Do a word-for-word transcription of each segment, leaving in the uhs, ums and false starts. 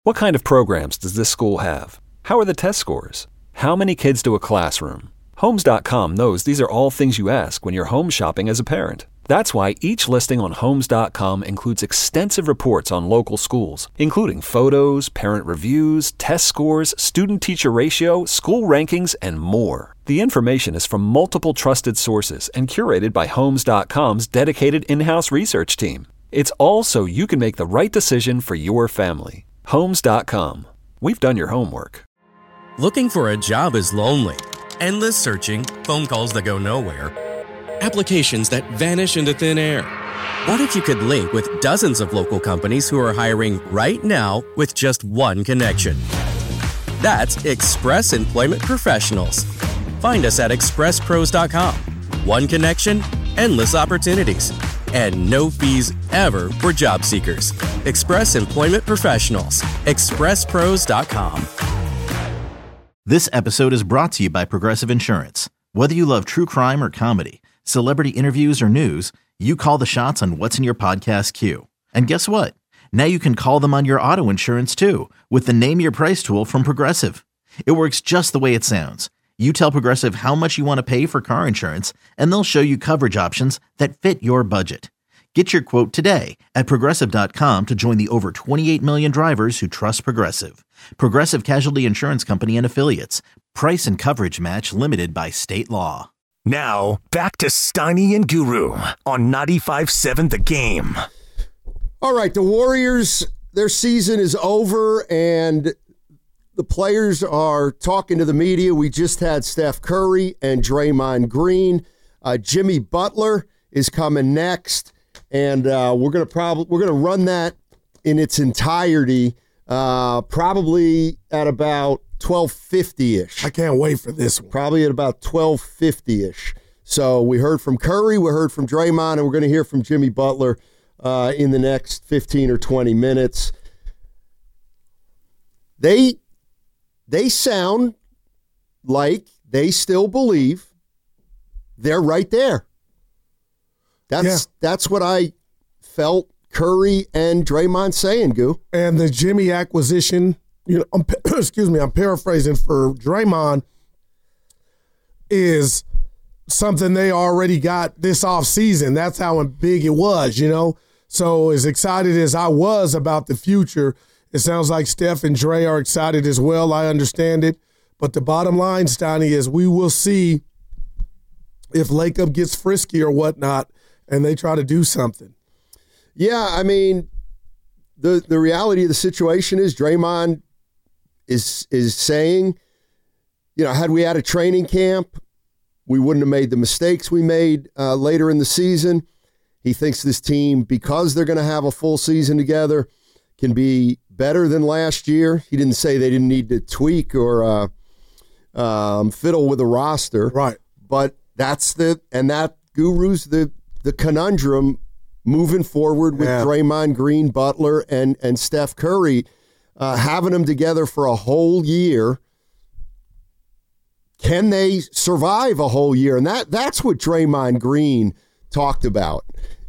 What kind of programs does this school have? How are the test scores? How many kids do a classroom? Homes dot com knows these are all things you ask when you're home shopping as a parent. That's why each listing on Homes dot com includes extensive reports on local schools, including photos, parent reviews, test scores, student-teacher ratio, school rankings, and more. The information is from multiple trusted sources and curated by Homes dot com's dedicated in-house research team. It's all so you can make the right decision for your family. Homes dot com. We've done your homework. Looking for a job is lonely. Endless searching, phone calls that go nowhere, applications that vanish into thin air. What if you could link with dozens of local companies who are hiring right now with just one connection? That's Express Employment Professionals. Find us at express pros dot com. One connection, endless opportunities, and no fees ever for job seekers. Express Employment Professionals. express pros dot com. This episode is brought to you by Progressive Insurance. Whether you love true crime or comedy, celebrity interviews or news, you call the shots on what's in your podcast queue. And guess what? Now you can call them on your auto insurance too with the Name Your Price tool from Progressive. It works just the way it sounds. You tell Progressive how much you want to pay for car insurance, and they'll show you coverage options that fit your budget. Get your quote today at progressive dot com to join the over twenty-eight million drivers who trust Progressive. Progressive Casualty Insurance Company and Affiliates. Price and coverage match limited by state law. Now, back to Steiny and Guru on ninety-five seven The Game. All right, the Warriors, their season is over, and the players are talking to the media. We just had Steph Curry and Draymond Green. Uh, Jimmy Butler is coming next, and uh, we're gonna probably we're gonna run that in its entirety, uh, probably at about twelve fifty-ish. I can't wait for this one. Probably at about twelve fifty-ish. So we heard from Curry, we heard from Draymond, and we're going to hear from Jimmy Butler uh, in the next fifteen or twenty minutes. They they sound like they still believe they're right there. That's yeah. that's what I felt Curry and Draymond saying, Goo. And the Jimmy acquisition, you know, I'm, excuse me, I'm paraphrasing for Draymond, is something they already got this offseason. That's how big it was, you know. So as excited as I was about the future, it sounds like Steph and Dre are excited as well. I understand it. But the bottom line, Steiny, is we will see if Lacob gets frisky or whatnot and they try to do something. Yeah, I mean, the the reality of the situation is Draymond is is saying, you know, had we had a training camp, we wouldn't have made the mistakes we made uh, later in the season. He thinks this team, because they're going to have a full season together, can be better than last year. He didn't say they didn't need to tweak or uh, um, fiddle with the roster. Right. But that's the, and that Guru's the, the conundrum moving forward with yeah. Draymond Green, Butler, and, and Steph Curry, uh, having them together for a whole year. Can they survive a whole year? And that that's what Draymond Green talked about.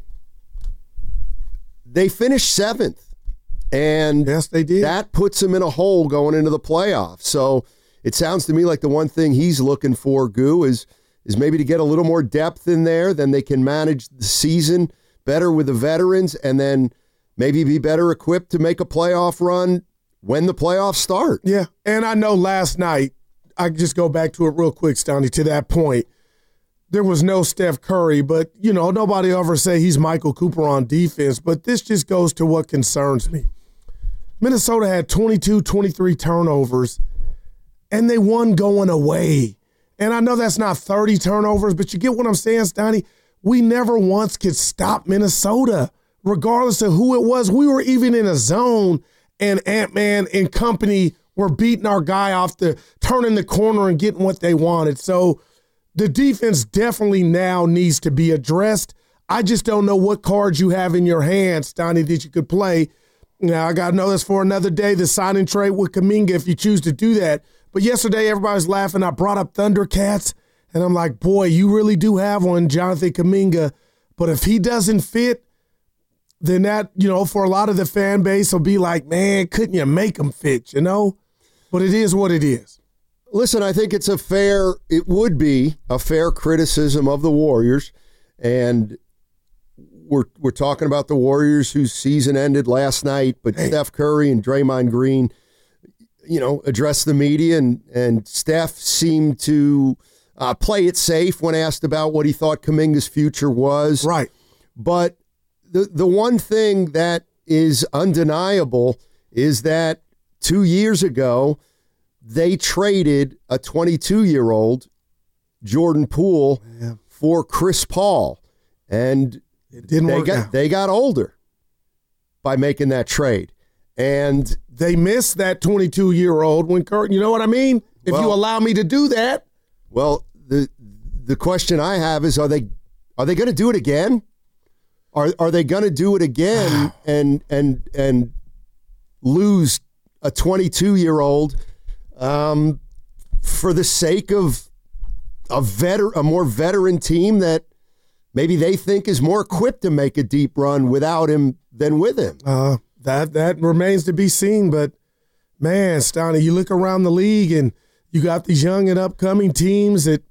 They finished seventh, and yes, they did. That puts them in a hole going into the playoffs. So it sounds to me like the one thing he's looking for, Goo, is is maybe to get a little more depth in there. Then they can manage the season better with the veterans, and then maybe be better equipped to make a playoff run when the playoffs start. Yeah, and I know last night, I just go back to it real quick, Stoney, to that point. There was no Steph Curry, but, you know, nobody ever say he's Michael Cooper on defense, but this just goes to what concerns me. Minnesota had twenty-two, twenty-three turnovers, and they won going away. And I know that's not thirty turnovers, but you get what I'm saying, Stoney? We never once could stop Minnesota, regardless of who it was. We were even in a zone, and Ant-Man and company were beating our guy off the turning the corner and getting what they wanted. So the defense definitely now needs to be addressed. I just don't know what cards you have in your hand, Stoney, that you could play. Now, I got to know this for another day, the sign and trade with Kuminga, if you choose to do that. But yesterday, everybody was laughing. I brought up Thundercats, and I'm like, boy, you really do have one, Jonathan Kuminga. But if he doesn't fit, then that, you know, for a lot of the fan base will be like, man, couldn't you make them fit, you know? But it is what it is. Listen, I think it's a fair, it would be a fair criticism of the Warriors. And we're we're talking about the Warriors whose season ended last night, but hey. Steph Curry and Draymond Green, you know, addressed the media, and, and Steph seemed to uh, play it safe when asked about what he thought Kuminga's future was. Right. But the the one thing that is undeniable is that two years ago, they traded a twenty-two-year-old Jordan Poole yeah. for Chris Paul. And it didn't they work got, out. They got older by making that trade. And they missed that twenty-two-year-old when Kurt, you know what I mean? If well, you allow me to do that. Well, the the question I have is, are they are they going to do it again? Are are they going to do it again and and and lose a twenty-two-year-old um, for the sake of a veter a more veteran team that maybe they think is more equipped to make a deep run without him than with him? Uh, that that remains to be seen. But man, Stoney, you look around the league and you got these young and upcoming teams that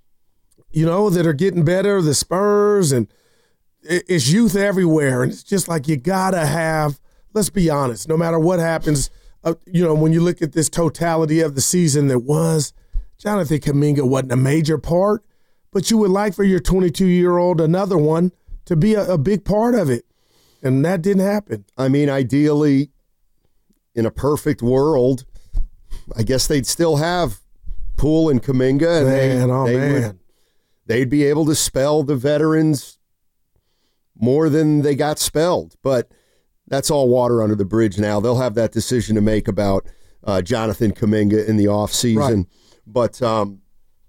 you know that are getting better. The Spurs, and it's youth everywhere, and it's just like you gotta have. Let's be honest. No matter what happens, uh, you know, when you look at this totality of the season that was, Jonathan Kuminga wasn't a major part, but you would like for your twenty-two-year-old, another one, to be a, a big part of it, and that didn't happen. I mean, ideally, in a perfect world, I guess they'd still have Poole and Kuminga, and man, they, oh they man, would, they'd be able to spell the veterans more than they got spelled. But that's all water under the bridge now. They'll have that decision to make about uh, Jonathan Kuminga in the offseason. Right. But, um,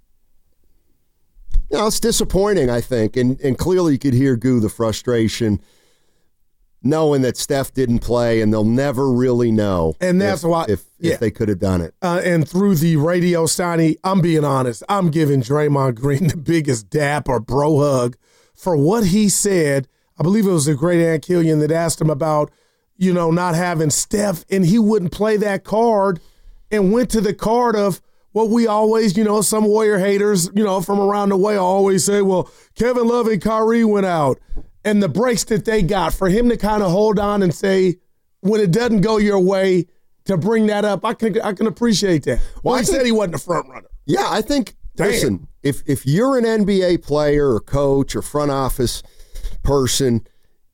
you know, it's disappointing, I think. And, and clearly you could hear, Goo, the frustration knowing that Steph didn't play, and they'll never really know. And that's if, why if, yeah. if they could have done it. Uh, and through the radio, Stoney, I'm being honest. I'm giving Draymond Green the biggest dap or bro hug for what he said. I believe it was the great Aunt Killian that asked him about, you know, not having Steph, and he wouldn't play that card and went to the card of what we always, you know, some Warrior haters, you know, from around the way always say, well, Kevin Love and Kyrie went out. And the breaks that they got for him to kind of hold on and say, when it doesn't go your way, to bring that up, I can I can appreciate that. Well, he said he wasn't a front runner. Yeah, I think, Damn. listen, if if you're an N B A player or coach or front office person,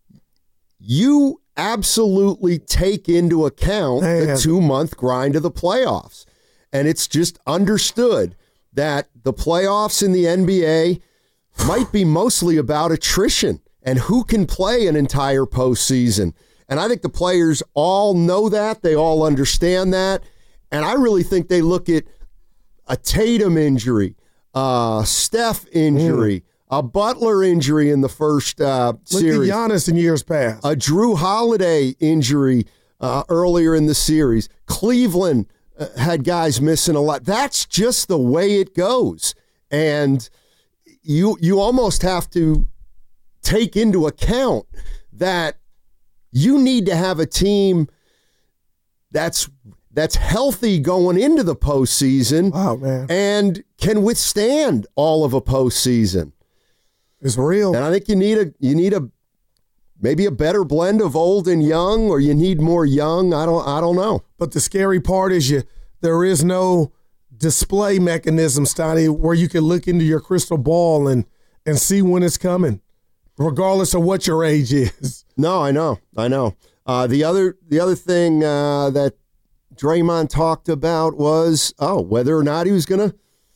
you absolutely take into account Man. the two-month grind of the playoffs. And it's just understood that the playoffs in the N B A might be mostly about attrition and who can play an entire postseason. And I think the players all know that. They all understand that. And I really think they look at a Tatum injury, a Steph injury, mm. a Butler injury in the first uh, series. Look at Giannis in years past. A Drew Holiday injury uh, earlier in the series. Cleveland uh, had guys missing a lot. That's just the way it goes. And you you almost have to take into account that you need to have a team that's that's healthy going into the postseason. Wow, man. And can withstand all of a postseason. It's real. And I think you need a you need a maybe a better blend of old and young, or you need more young. I don't I don't know. But the scary part is you there is no display mechanism, Stoney, where you can look into your crystal ball and and see when it's coming, regardless of what your age is. No, I know, I know. Uh, the other, the other thing uh, that Draymond talked about was, oh, whether or not he was going to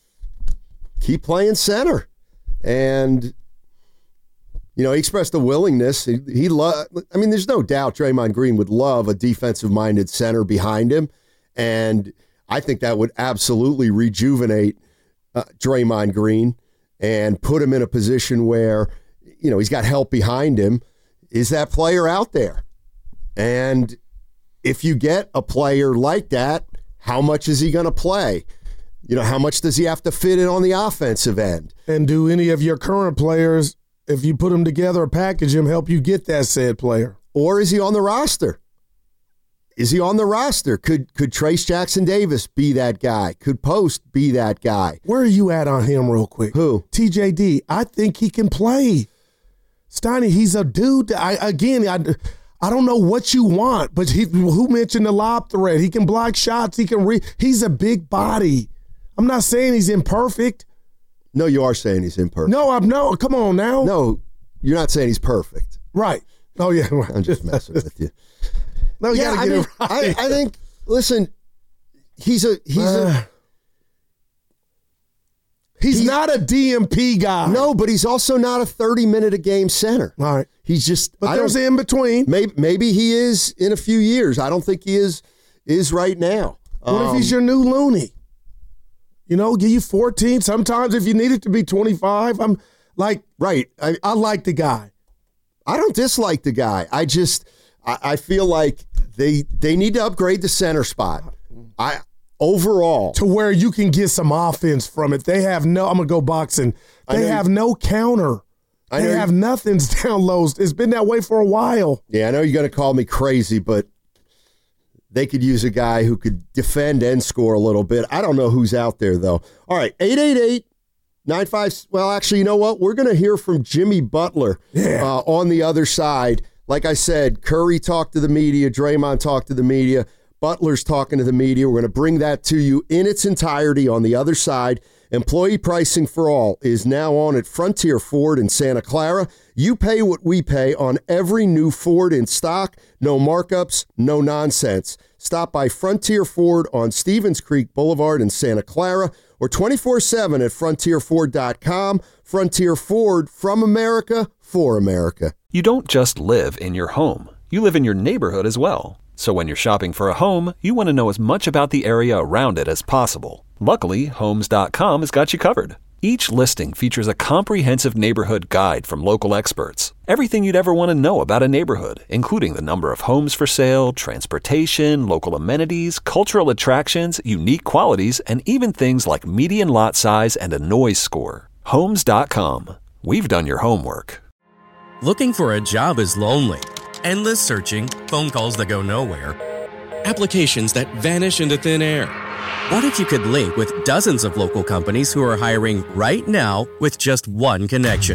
keep playing center, and you know, he expressed a willingness. He, he lo- I mean, there's no doubt Draymond Green would love a defensive-minded center behind him, and I think that would absolutely rejuvenate uh, Draymond Green and put him in a position where, you know, he's got help behind him. Is that player out there? And if you get a player like that, how much is he going to play? You know, how much does he have to fit in on the offensive end? And do any of your current players, if you put them together or package them, help you get that said player? or is he on the roster? Is he on the roster? Could could Trace Jackson Davis be that guy? Could Post be that guy? Where are you at on him real quick? Who? T J D. I think he can play. Steiny, he's a dude. That I Again, I, I don't know what you want, but he, who mentioned the lob threat? He can block shots. He can re. He's a big body. I'm not saying he's imperfect. No, you are saying he's imperfect. No, I'm no. Come on now. No, you're not saying he's perfect. Right. Oh, yeah. I'm just messing with you. No, you yeah, gotta I, get mean, it right. I, I think, listen, he's a, he's uh, a, he's, he's not a D M P guy. No, but he's also not a thirty minute a game center. All right. He's just, But I there's don't- an in-between. Maybe, maybe he is in a few years. I don't think he is, is right now. What Um, if he's your new Looney? You know, give you fourteen. Sometimes if you need it to be twenty-five, I'm like, right. I, I like the guy. I don't dislike the guy. I just, I, I feel like they, they need to upgrade the center spot. I, overall. To where you can get some offense from it. They have no, I'm going to go boxing. I They know have you- no counter. I They know have you- nothing's down low. It's been that way for a while. Yeah, I know you're going to call me crazy, but they could use a guy who could defend and score a little bit. I don't know who's out there, though. All right, eight eight eight, nine five. Well, actually, you know what? We're going to hear from Jimmy Butler Yeah. uh, on the other side. Like I said, Curry talked to the media. Draymond talked to the media. Butler's talking to the media. We're going to bring that to you in its entirety on the other side. Employee pricing for all is now on at Frontier Ford in Santa Clara. You pay what we pay on every new Ford in stock. No markups, no nonsense. Stop by Frontier Ford on Stevens Creek Boulevard in Santa Clara or twenty-four seven at frontier ford dot com. Frontier Ford, from America, for America. You don't just live in your home, you live in your neighborhood as well. So when you're shopping for a home, you want to know as much about the area around it as possible. Luckily, Homes dot com has got you covered. Each listing features a comprehensive neighborhood guide from local experts. Everything you'd ever want to know about a neighborhood, including the number of homes for sale, transportation, local amenities, cultural attractions, unique qualities, and even things like median lot size and a noise score. Homes dot com. We've done your homework. Looking for a job is lonely. Endless searching, phone calls that go nowhere, applications that vanish into thin air. What if you could link with dozens of local companies who are hiring right now with just one connection?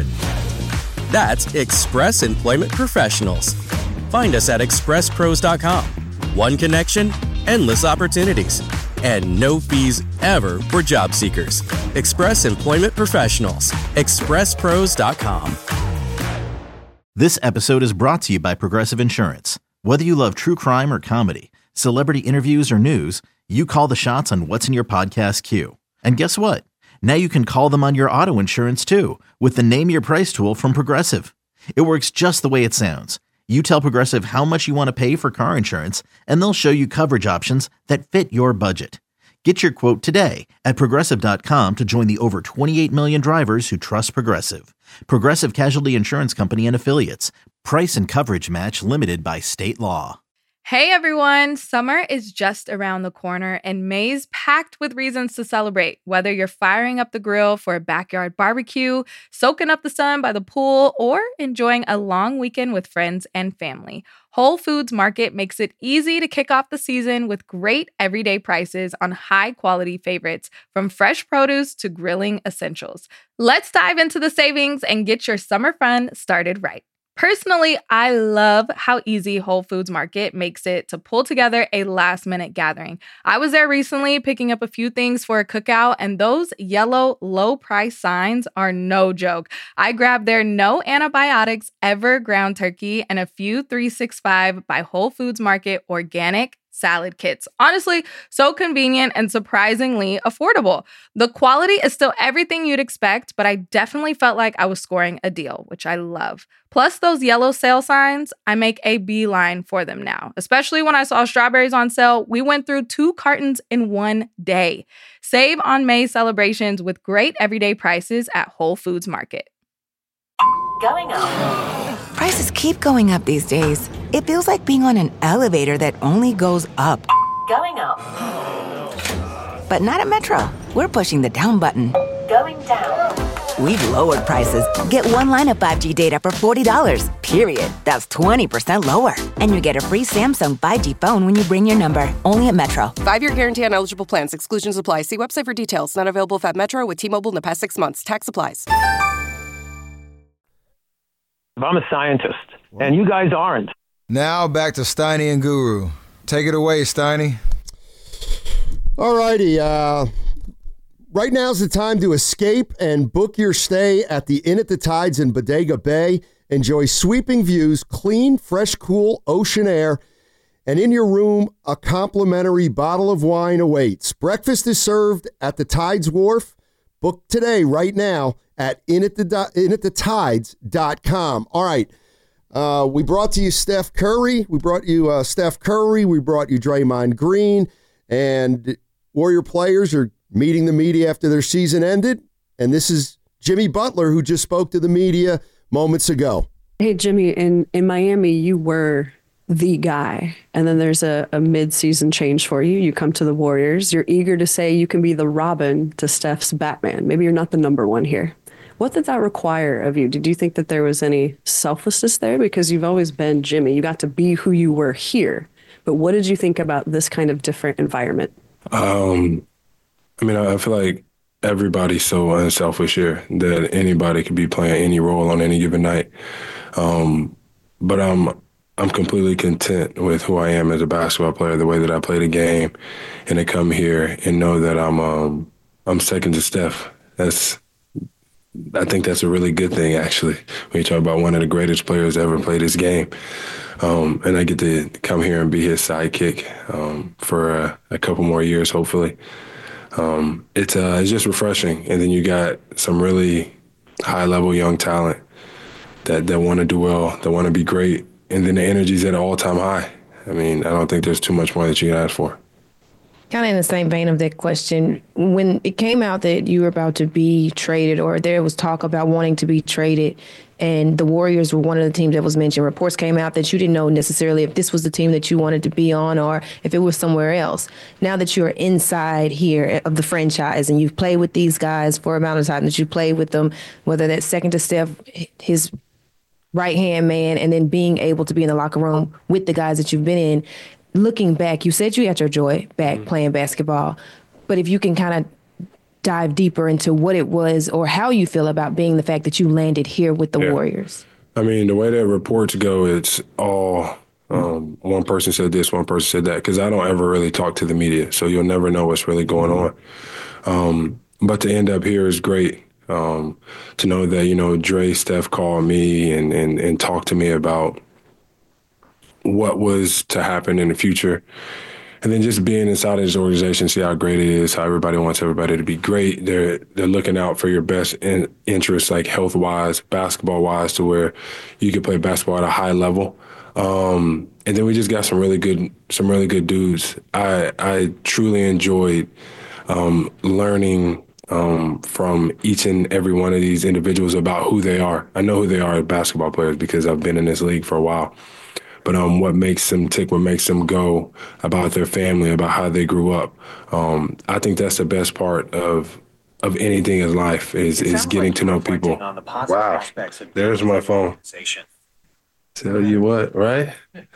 That's Express Employment Professionals. Find us at express pros dot com. One connection, endless opportunities, and no fees ever for job seekers. Express Employment Professionals. express pros dot com. This episode is brought to you by Progressive Insurance. Whether you love true crime or comedy, celebrity interviews or news, you call the shots on what's in your podcast queue. And guess what? Now you can call them on your auto insurance too with the Name Your Price tool from Progressive. It works just the way it sounds. You tell Progressive how much you want to pay for car insurance, and they'll show you coverage options that fit your budget. Get your quote today at progressive dot com to join the over twenty-eight million drivers who trust Progressive. Progressive Casualty Insurance Company and Affiliates. Price and coverage match limited by state law. Hey everyone, summer is just around the corner and May's packed with reasons to celebrate. Whether you're firing up the grill for a backyard barbecue, soaking up the sun by the pool, or enjoying a long weekend with friends and family, Whole Foods Market makes it easy to kick off the season with great everyday prices on high-quality favorites, from fresh produce to grilling essentials. Let's dive into the savings and get your summer fun started right. Personally, I love how easy Whole Foods Market makes it to pull together a last-minute gathering. I was there recently picking up a few things for a cookout, and those yellow low-price signs are no joke. I grabbed their no antibiotics ever ground turkey and a few three sixty-five by Whole Foods Market organic salad kits. Honestly, so convenient and surprisingly affordable. The quality is still everything you'd expect, but I definitely felt like I was scoring a deal, which I love. Plus those yellow sale signs, I make a beeline for them now. Especially when I saw strawberries on sale, we went through two cartons in one day. Save on May celebrations with great everyday prices at Whole Foods Market. Going up. Prices keep going up these days. It feels like being on an elevator that only goes up. Going up. But not at Metro. We're pushing the down button. Going down. we've lowered prices. Get one line of five G data for forty dollars, period. That's twenty percent lower. And you get a free Samsung five G phone when you bring your number. Only at Metro. Five-year guarantee on eligible plans. Exclusions apply. See website for details. Not available if at Metro with T-Mobile in the past six months. Tax applies. I'm a scientist, and you guys aren't. Now back to Steiny and Guru. Take it away, Steiny. All righty. Uh, right now's the time to escape and book your stay at the Inn at the Tides in Bodega Bay. Enjoy sweeping views, clean, fresh, cool ocean air, and in your room, a complimentary bottle of wine awaits. Breakfast is served at the Tides Wharf. Book today, right now, at in at the, in at the tides dot com. All right. Uh, we brought to you Steph Curry. We brought you uh, Steph Curry. We brought you Draymond Green. And Warrior players are meeting the media after their season ended. And this is Jimmy Butler, who just spoke to the media moments ago. Hey, Jimmy, in, in Miami, you were the guy. And then there's a, a mid-season change for you. You come to the Warriors. You're eager to say you can be the Robin to Steph's Batman. Maybe you're not the number one here. What did that require of you? Did you think that there was any selflessness there? Because you've always been Jimmy. You got to be who you were here. But what did you think about this kind of different environment? Um, I mean, I feel like everybody's so unselfish here that anybody could be playing any role on any given night. Um, but I'm I'm completely content with who I am as a basketball player, the way that I play the game, and to come here and know that I'm um, I'm second to Steph. That's I think that's a really good thing, actually, when you talk about one of the greatest players to ever play this game. Um, and I get to come here and be his sidekick um, for a, a couple more years, hopefully. Um, it's, uh, it's just refreshing. And then you got some really high-level young talent that, that want to do well, that want to be great. And then the energy's at an all-time high. I mean, I don't think there's too much more that you can ask for. Kind of in the same vein of that question, when it came out that you were about to be traded, or there was talk about wanting to be traded, and the Warriors were one of the teams that was mentioned, reports came out that you didn't know necessarily if this was the team that you wanted to be on or if it was somewhere else. Now that you're inside here of the franchise and you've played with these guys for a amount of time that you played with them, whether that's second to Steph, his right-hand man, and then being able to be in the locker room with the guys that you've been in, looking back, you said you had your joy back mm-hmm. playing basketball, but if you can kind of dive deeper into what it was or how you feel about being the fact that you landed here with the yeah. Warriors. I mean, the way that reports go, it's all um, one person said this, one person said that, because I don't ever really talk to the media, so you'll never know what's really going on. Um, but to end up here is great. Um, to know that, you know, Dre, Steph called me and, and, and talked to me about what was to happen in the future. And then just being inside of this organization, see how great it is, how everybody wants everybody to be great. They're they're looking out for your best in, interests, like health-wise, basketball-wise, to where you can play basketball at a high level. Um, and then we just got some really good some really good dudes. I I truly enjoyed um, learning um, from each and every one of these individuals about who they are. I know who they are as basketball players because I've been in this league for a while. But um, what makes them tick, what makes them go, about their family, about how they grew up. Um, I think that's the best part of of anything in life is is getting like to know people. The wow, there's my phone. Tell you what, right?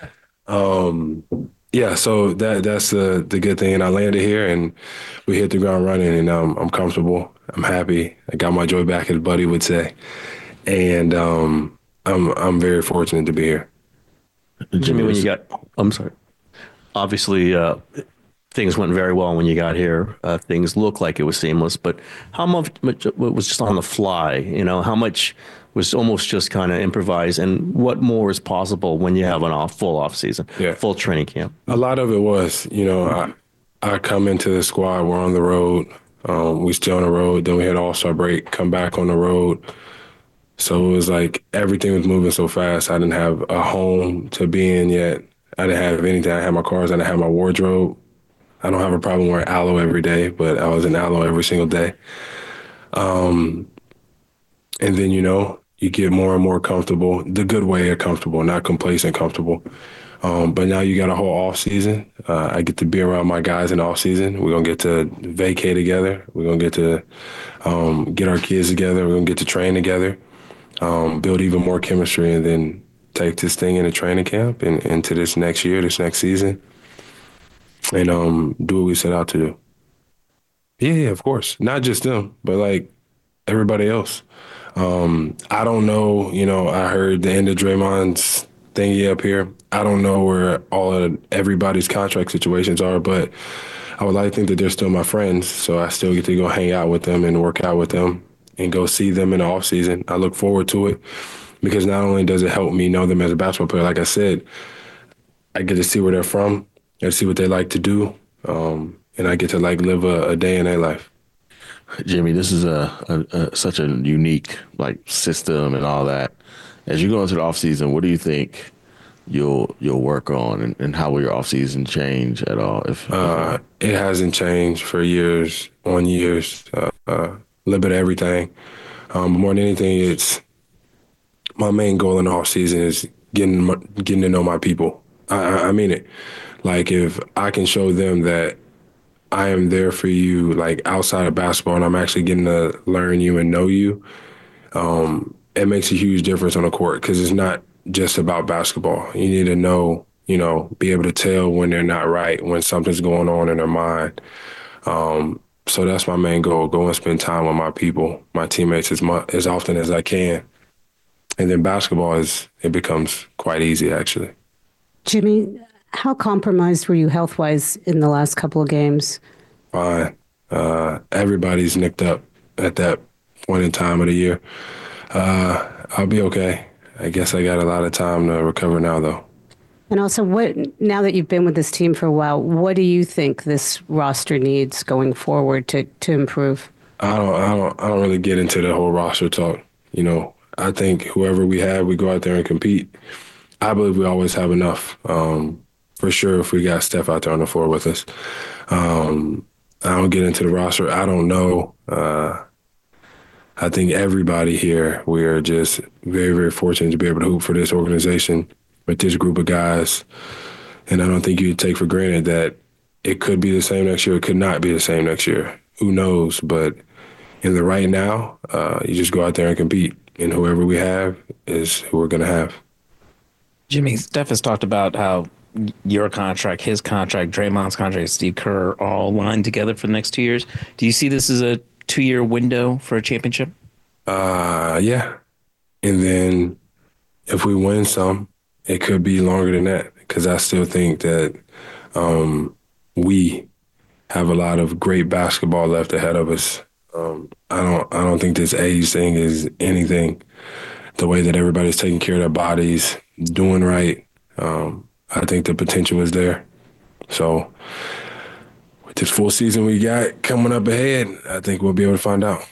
Um, yeah, so that that's the the good thing. And I landed here, and we hit the ground running, and um, I'm comfortable. I'm happy. I got my joy back, as Buddy would say, and um, I'm I'm very fortunate to be here. Jimmy, when you got, I'm sorry, obviously uh, things went very well when you got here. Uh, things looked like it was seamless, but how much, much was just on the fly? You know, how much was almost just kind of improvised, and what more is possible when you have an off, full off season, yeah. full training camp? A lot of it was, you know, I, I come into the squad, we're on the road, um, we still on the road, then we had All-Star break, come back on the road. So it was like everything was moving so fast. I didn't have a home to be in yet. I didn't have anything. I had my cars. I didn't have my wardrobe. I don't have a problem wearing aloe every day, but I was in aloe every single day. Um, and then, you know, you get more and more comfortable, the good way of comfortable, not complacent comfortable. Um, but now you got a whole off season. Uh, I get to be around my guys in off season. We're gonna get to vacay together. We're gonna get to um, get our kids together. We're gonna get to train together, um, build even more chemistry, and then take this thing into training camp and into this next year, this next season, and um, do what we set out to do. Yeah, yeah, of course. Not just them, but like everybody else. Um, I don't know. You know, I heard the end of Draymond's thingy up here. I don't know where all of everybody's contract situations are, but I would like to think that they're still my friends, so I still get to go hang out with them and work out with them and go see them in the off season. I look forward to it because not only does it help me know them as a basketball player, like I said, I get to see where they're from and see what they like to do, um, and I get to like live a, a day in their life. Jimmy, this is a, a, a such a unique like system and all that. As you go into the off season, what do you think you'll you'll work on, and, and how will your off season change at all? If uh, it hasn't changed for years on years, uh, uh, a little bit of everything. Um, more than anything, it's my main goal in the off season is getting getting to know my people. I, I mean it. Like if I can show them that I am there for you, like outside of basketball, and I'm actually getting to learn you and know you. Um, it makes a huge difference on the court because it's not just about basketball. You need to know, you know, be able to tell when they're not right, when something's going on in their mind. Um, so that's my main goal, go and spend time with my people, my teammates as much, as often as I can. And then basketball is, it becomes quite easy, actually. Jimmy, how compromised were you health-wise in the last couple of games? Fine. Uh, everybody's nicked up at that point in time of the year. Uh, I'll be okay. I guess I got a lot of time to recover now, though. And also, what now that you've been with this team for a while, what do you think this roster needs going forward to, to improve? I don't, I don't, I don't really get into the whole roster talk. You know, I think whoever we have, we go out there and compete. I believe we always have enough. Um, for sure, if we got Steph out there on the floor with us. Um, I don't get into the roster. I don't know. Uh, I think everybody here, we are just very, very fortunate to be able to hoop for this organization with this group of guys. And I don't think you take for granted that it could be the same next year. It could not be the same next year. Who knows? But in the right now, uh, you just go out there and compete. And whoever we have is who we're going to have. Jimmy, Steph has talked about how your contract, his contract, Draymond's contract, Steve Kerr are all lined together for the next two years. Do you see this as a two-year window for a championship? Uh, yeah. And then if we win some, it could be longer than that because I still think that um, we have a lot of great basketball left ahead of us. Um, I don't I don't think this age thing is anything. The way that everybody's taking care of their bodies, doing right, um, I think the potential is there. So with this full season we got coming up ahead, I think we'll be able to find out.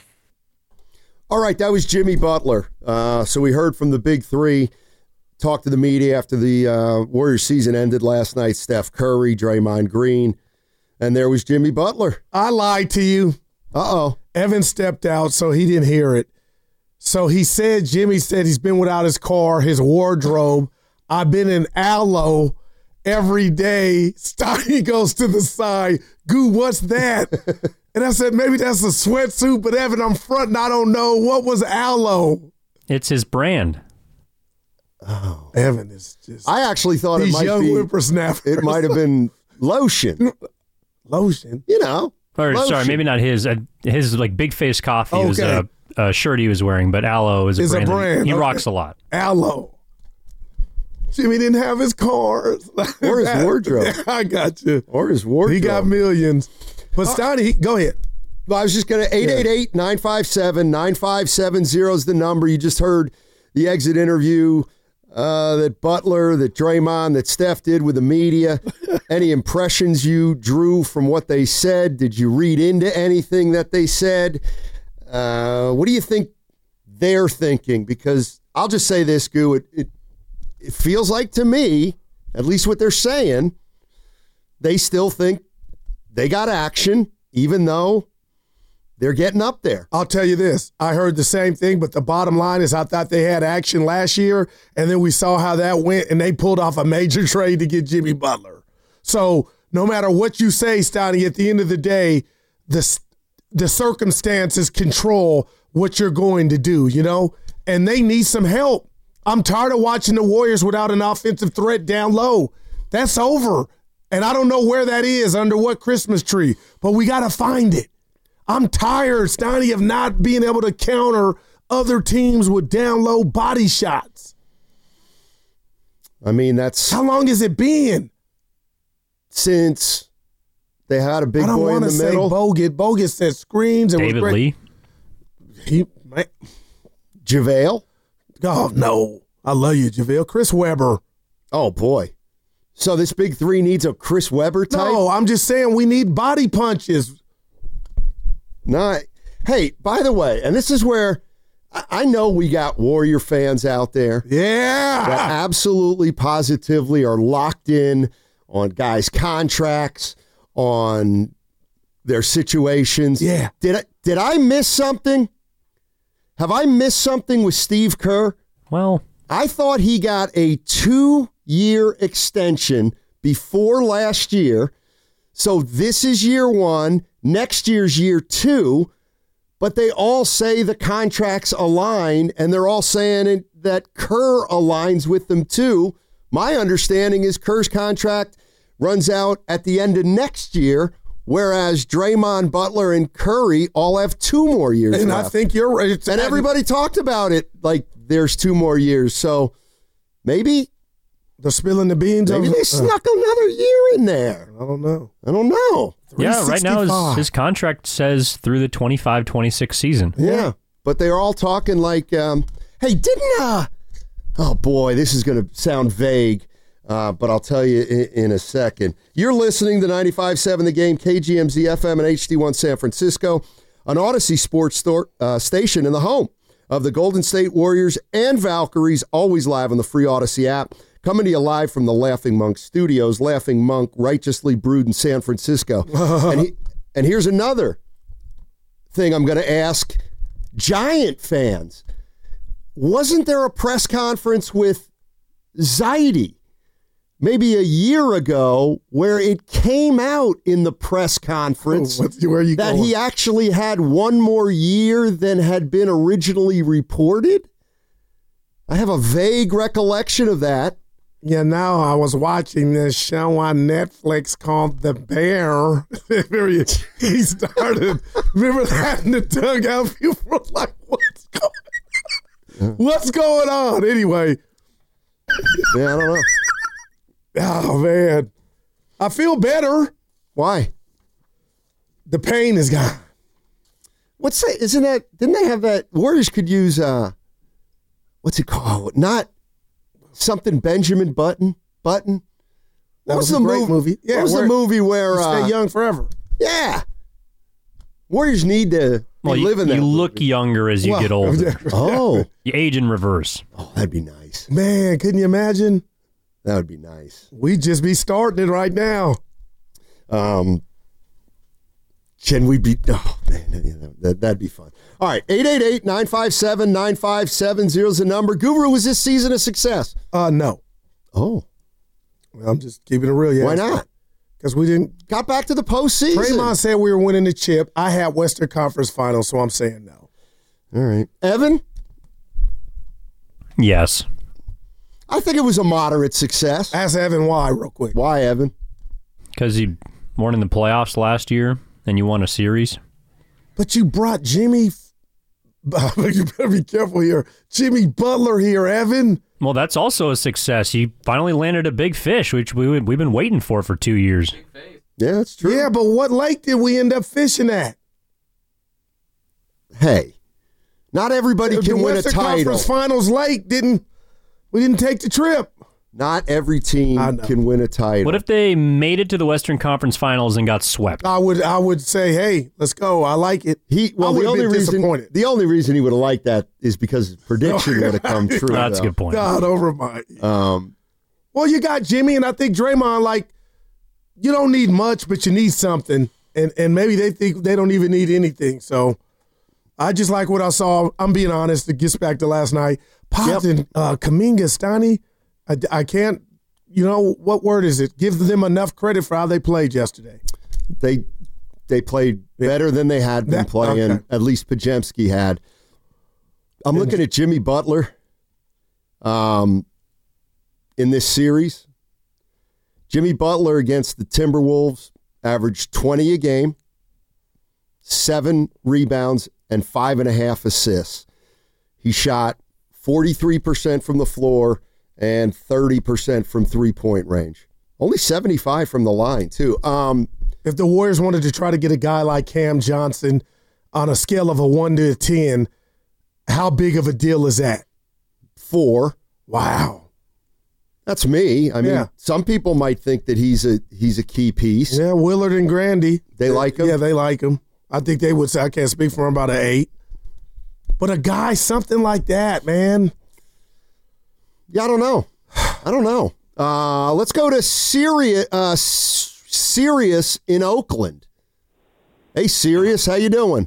All right, that was Jimmy Butler. Uh, so we heard from the big three, talked to the media after the uh, Warriors season ended last night, Steph Curry, Draymond Green, and there was Jimmy Butler. I lied to you. Uh-oh. Evan stepped out, so he didn't hear it. So he said, Jimmy said he's been without his car, his wardrobe. I've been in Aloe every day. Steiny goes to the side. Goo, what's that? And I said, maybe that's a sweatsuit, but Evan, I'm fronting. I don't know. What was Aloe? It's his brand. Oh, Evan is just. I actually thought it might young be. whippersnappers. It might have been lotion. Lotion? You know. Or lotion. sorry, maybe not his. Uh, his like Big Face Coffee Okay. was a, a shirt he was wearing, but Aloe is a It's a brand. that brand, He okay. rocks a lot. Aloe. Jimmy didn't have his cars. Or his wardrobe. I got you. Or his wardrobe. He got millions. But Steiny, go ahead. Well, I was just going to, eight eight eight, nine five seven, nine five seven zero is the number. You just heard the exit interview uh, that Butler, that Draymond, that Steph did with the media. Any impressions you drew from what they said? Did you read into anything that they said? Uh, what do you think they're thinking? Because I'll just say this, Goo, it, it, it feels like to me, at least what they're saying, they still think they got action, even though they're getting up there. I'll tell you this. I heard the same thing, but the bottom line is I thought they had action last year, and then we saw how that went, and they pulled off a major trade to get Jimmy Butler. So no matter what you say, Stoney, at the end of the day, the, the circumstances control what you're going to do, you know? And they need some help. I'm tired of watching the Warriors without an offensive threat down low. That's over. And I don't know where that is, under what Christmas tree, but we got to find it. I'm tired, Stoney, of not being able to counter other teams with down low body shots. I mean, that's... How long has it been? Since they had a big boy in the middle. I don't want to say Bogut. Bogut said screens. And David was Lee. He, man. JaVale? Oh, no. I love you, JaVale. Chris Webber. Oh, boy. So this big three needs a Chris Webber type? No, I'm just saying we need body punches. No. Hey, by the way, and this is where I know we got Warrior fans out there. Yeah. That absolutely, positively are locked in on guys' contracts, on their situations. Yeah. Did I, did I miss something? Have I missed something with Steve Kerr? Well, I thought he got a two-year extension before last year. So this is year one. Next year's year two. But they all say the contracts align, and they're all saying it, that Kerr aligns with them too. My understanding is Kerr's contract runs out at the end of next year, whereas Draymond, Butler, and Curry all have two more years and left. I think you're right. It's, and everybody talked about it like there's two more years. So maybe they're spilling the beans. Maybe over, they snuck uh, another year in there. I don't know. I don't know. Yeah, right now his, his contract says through the twenty-five twenty-six season. Yeah, but they're all talking like, um, hey, didn't, uh, oh boy, this is going to sound vague, uh, but I'll tell you in, in a second. You're listening to ninety-five point seven The Game, K G M Z F M and H D one San Francisco, an Odyssey sports store, uh, station in the home of the Golden State Warriors and Valkyries, always live on the free Odyssey app. Coming to you live from the Laughing Monk Studios. Laughing Monk, righteously brewed in San Francisco. and, he, and here's another thing I'm going to ask Giant fans. Wasn't there a press conference with Zaidi maybe a year ago where it came out in the press conference oh, where you that going? he actually had one more year than had been originally reported? I have a vague recollection of that. Yeah, now I was watching this show on Netflix called The Bear. He started, remember that in the dugout? People were like, what's going on? What's going on? Anyway. Yeah, I don't know. Oh, man. I feel better. Why? The pain is gone. What's that? Isn't that, didn't they have that? Warriors could use, uh, what's it called? Not something Benjamin Button. Button. What That was, was the a great movie? movie. Yeah, what was where the movie where you stay uh, young forever? Yeah. Warriors need to well, be you, living that. You movie. look younger as you Well, get older. yeah. Oh. You age in reverse. Oh, that'd be nice. Man, couldn't you imagine? That would be nice. We'd just be starting it right now. Um, can we be? Oh man, that, that'd be fun. All right, eight eight eight, nine five seven, nine five seven zero is the number. Guru, was this season a success? Uh, no. Oh, I'm just keeping it real. Yeah. Why not? Because we didn't. Got back to the postseason. Draymond said we were winning the chip. I had Western Conference Finals, so I'm saying no. All right, Evan. Yes. I think it was a moderate success. Ask Evan why, real quick. Why, Evan? Because you weren't in the playoffs last year and you won a series. But you brought Jimmy. You better be careful here. Jimmy Butler here, Evan. Well, that's also a success. You finally landed a big fish, which we, we've been waiting for for two years. Yeah, that's true. Yeah, but what lake did we end up fishing at? Hey, not everybody the can the win Western a title. Conference Finals lake didn't. We didn't take the trip. Not every team can win a title. What if they made it to the Western Conference Finals and got swept? I would I would say, hey, let's go. I like it. He well, I the only been reason disappointed. the only reason he would have liked that is because his prediction would have come true. That's though. a good point. God over my. Um, well, you got Jimmy, and I think Draymond. Like, you don't need much, but you need something. and and maybe they think they don't even need anything. So I just like what I saw. I'm being honest. It gets back to last night. Pops yep. and uh, Kuminga, Stoney, I, I can't, you know, what word is it? Give them enough credit for how they played yesterday. They they played better than they had been that, playing, okay. at least Podziemski had. I'm and, looking at Jimmy Butler um, in this series. Jimmy Butler against the Timberwolves averaged twenty a game, seven rebounds, and five and a half assists. He shot forty-three percent from the floor and thirty percent from three-point range. Only seventy-five from the line, too. Um, if the Warriors wanted to try to get a guy like Cam Johnson on a scale of a one to a ten, how big of a deal is that? Four. Wow. That's me. I mean, yeah. some people might think that he's a he's a key piece. Yeah, Willard and Grandy. They like him? Yeah, they like him. I think they would say, I can't speak for him, about an eight. But a guy, something like that, man. Yeah, I don't know. I don't know. Uh, let's go to Sirius, uh, Sirius in Oakland. Hey, Sirius, how you doing?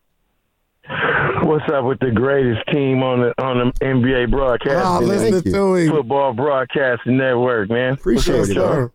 What's up with the greatest team on the on the N B A broadcasting? Ah, listen to him. Football Broadcasting Network, man. Appreciate it, sir.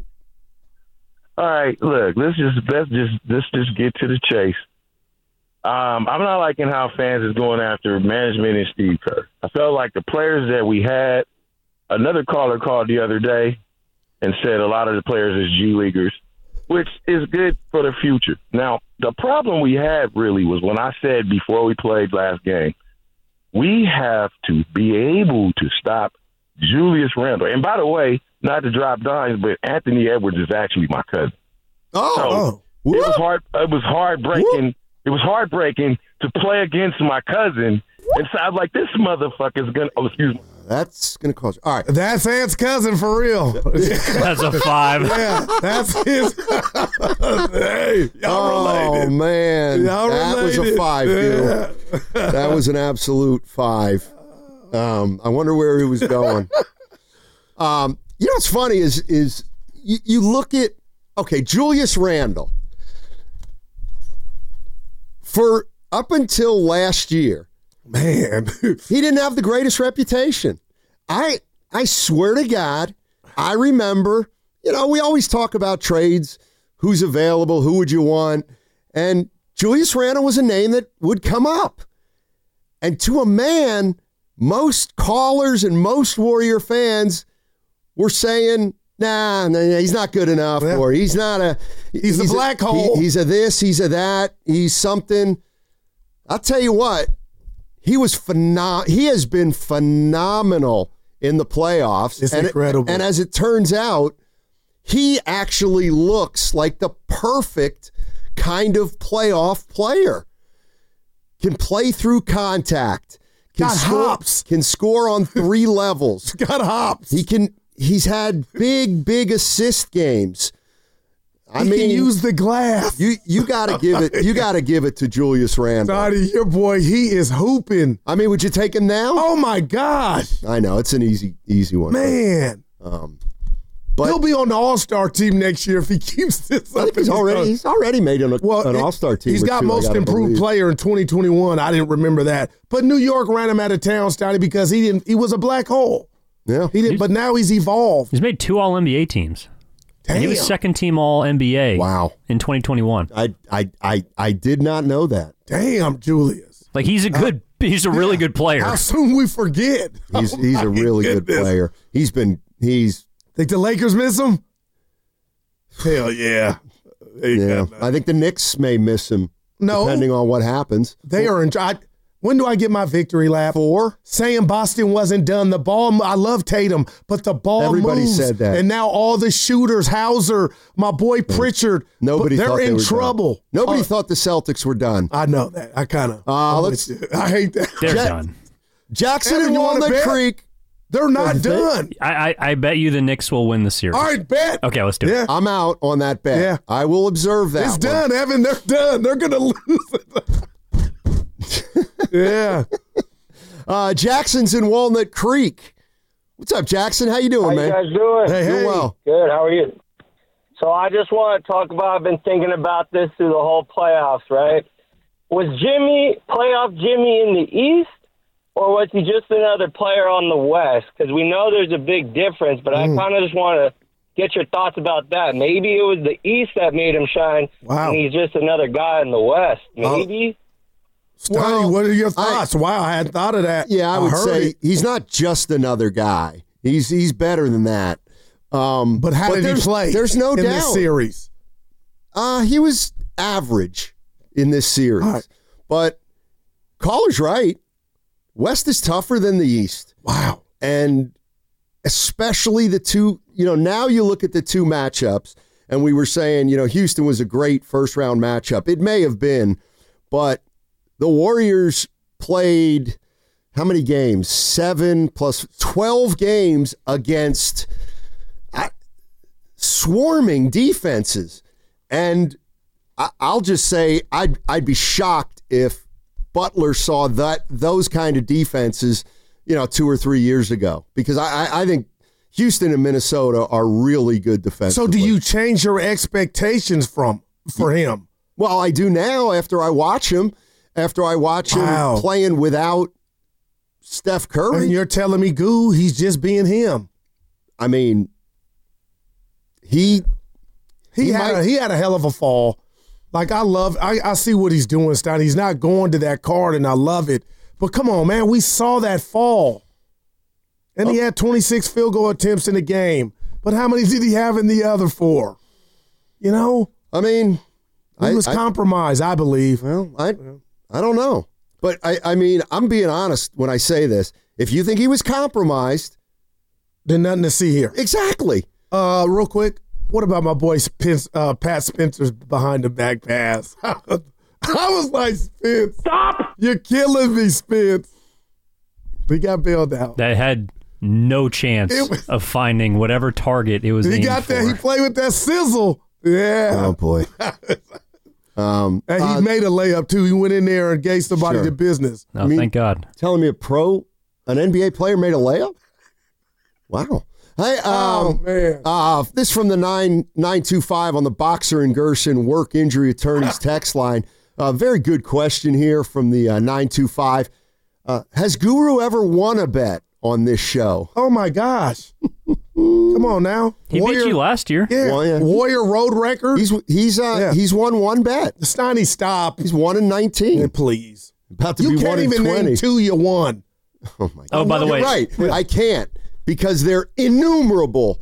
All right, look, let's just let's just let's just get to the chase. Um, I'm not liking how fans is going after management and Steve Kerr. I felt like the players that we had. Another caller called the other day and said a lot of the players is G Leaguers, which is good for the future. Now, the problem we had really was when I said before we played last game, we have to be able to stop Julius Randle. And by the way, not to drop dimes, but Anthony Edwards is actually my cousin. Oh, so it was hard. It was heartbreaking. It was heartbreaking to play against my cousin. And so I was like, this motherfucker's gonna. Oh, excuse me. That's gonna cause. All right, that's Ant's cousin for real. That's a five. Yeah, that's his. Hey, y'all oh related. man, y'all that related. was a five. Yeah. That was an absolute five. Um, I wonder where he was going. um, you know what's funny is is you, you look at okay, Julius Randle. For up until last year, man, he didn't have the greatest reputation. I I swear to God, I remember, you know, we always talk about trades, who's available, who would you want, and Julius Randle was a name that would come up. And to a man, most callers and most Warrior fans were saying, nah, nah he's not good enough, yeah. or he's not a... He's, he's a black a, hole. He, he's a this, he's a that, he's something. I'll tell you what, he was phenom- He has been phenomenal in the playoffs. It's and incredible. It, and as it turns out, he actually looks like the perfect kind of playoff player. Can play through contact. Can Got score, hops. Can score on three levels. Got hops. He can. He's had big, big assist games. I he mean, can use the glass. You you got to give it. You got to give it to Julius Randle. Sorry, your boy, he is hooping. I mean, would you take him now? Oh my gosh! I know it's an easy, easy one, man. Um, but he'll be on the All-Star team next year if he keeps this I up. think he's already he's already made an, well, an All-Star team. He's got two, most improved believe. player in twenty twenty-one. I didn't remember that, but New York ran him out of town, Stoney, because he didn't. He was a black hole. Yeah, he didn't. But now he's evolved. He's made two All N B A teams. Damn. And he was second team All N B A. Wow. In twenty twenty-one. I I I I did not know that. Damn, Julius. Like he's a good. Uh, he's a really yeah. good player. How soon we forget? He's oh he's a really goodness. good player. He's been he's. Think the Lakers miss him? Hell yeah. Yeah, I think the Knicks may miss him. No, depending on what happens. They are in. I, when do I get my victory lap? Four. Saying Boston wasn't done. The ball. I love Tatum, but the ball. Everybody moves, said that, and now all the shooters, Hauser, my boy Pritchard. Nobody. They're thought in they were trouble. Done. Nobody uh, thought the Celtics were done. I know that. I kind of. Uh, let's. I hate that. They're Ja- done. Jackson Evan, and Walnut Creek. They're not done. I, I I bet you the Knicks will win the series. All right, bet. Okay, let's do yeah. it. I'm out on that bet. Yeah. I will observe that. It's one. done, Evan. They're done. They're gonna lose it. yeah. Uh, Jackson's in Walnut Creek. What's up, Jackson? How you doing, How man? you guys doing? Hey, doing hey. well. Good. How are you? So I just want to talk about, I've been thinking about this through the whole playoffs, right? Was Jimmy, playoff Jimmy in the East, or was he just another player on the West? Because we know there's a big difference, but mm. I kind of just want to get your thoughts about that. Maybe it was the East that made him shine, wow. and he's just another guy in the West. Maybe. Stoney, well, what are your thoughts? I, wow, I hadn't thought of that. Yeah, I, I would say it. He's not just another guy. He's he's better than that. Um, but how but did he play? There's no in doubt. This series. Uh, he was average in this series. Right. But Caller's right. West is tougher than the East. Wow. And especially the two, you know, now you look at the two matchups, and we were saying, you know, Houston was a great first-round matchup. It may have been, but the Warriors played how many games? Seven plus twelve games against uh, swarming defenses. And I, I'll just say I'd, I'd be shocked if Butler saw that those kind of defenses, you know, two or three years ago. Because I, I, I think Houston and Minnesota are really good defensively. So do you change your expectations from for him? Well, I do now after I watch him. After I watch wow. him playing without Steph Curry. And you're telling me, Goo, he's just being him. I mean, he he, he had might, a, he had a hell of a fall. Like, I love I, I see what he's doing, Stein. He's not going to that card, and I love it. But come on, man, we saw that fall. And oh. he had twenty-six field goal attempts in the game. But how many did he have in the other four? You know? I mean, he I, was I, compromised, I believe. Well, I I don't know. But, I, I mean, I'm being honest when I say this. If you think he was compromised, then nothing to see here. Exactly. Uh, real quick, what about my boy Spence, uh, Pat Spencer's behind the back pass? I was like, Spence. Stop! You're killing me, Spence. We got bailed out. That had no chance was, of finding whatever target it was He aimed got for. that. He played with that sizzle. Yeah. Oh, boy. Um, and he uh, made a layup, too. He went in there and gave somebody sure. the business. Oh, I mean, thank God. Telling me a pro, an N B A player made a layup? Wow. Hey, um, oh, man. Uh, this from the nine nine two five on the Boxer and Gerson work injury attorneys text line. Uh, very good question here from the uh, nine two five. Uh, has Guru ever won a bet on this show? Oh, my gosh. Come on now. He Warrior, beat you last year. Yeah. Well, yeah. Warrior road record. He's he's uh, yeah. he's won one bet. Steiny, stop. He's one in nineteen. Yeah, please. About to you be one in twenty. You can't even name two you won. Oh, my God. Oh, by the You're way. right. Yeah. I can't because they're innumerable.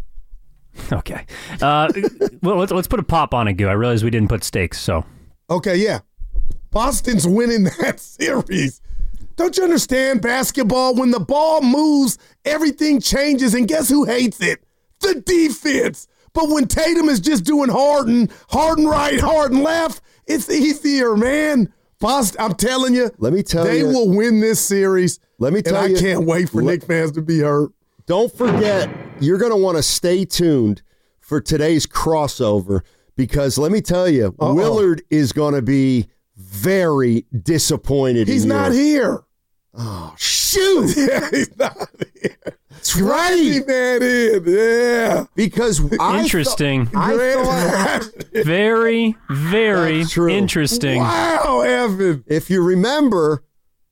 Okay. Uh, well, let's, let's put a pop on it, Goo. I realize we didn't put stakes, so. Okay, yeah. Boston's winning that series. Don't you understand basketball? When the ball moves, everything changes, and guess who hates it? The defense. But when Tatum is just doing Harden, Harden right, Harden left, it's easier, man. Boston, I'm telling you, let me tell they you, will win this series. Let me tell and you, I can't wait for let, Knicks fans to be hurt. Don't forget, you're going to want to stay tuned for today's crossover because let me tell you, Uh-oh. Willard is going to be very disappointed. He's in not you. here. Oh, shoot. Yeah, he's not here. That's right. That in. Yeah. Because I Interesting. Th- I thought, very, very interesting. Wow, Evan. If you remember,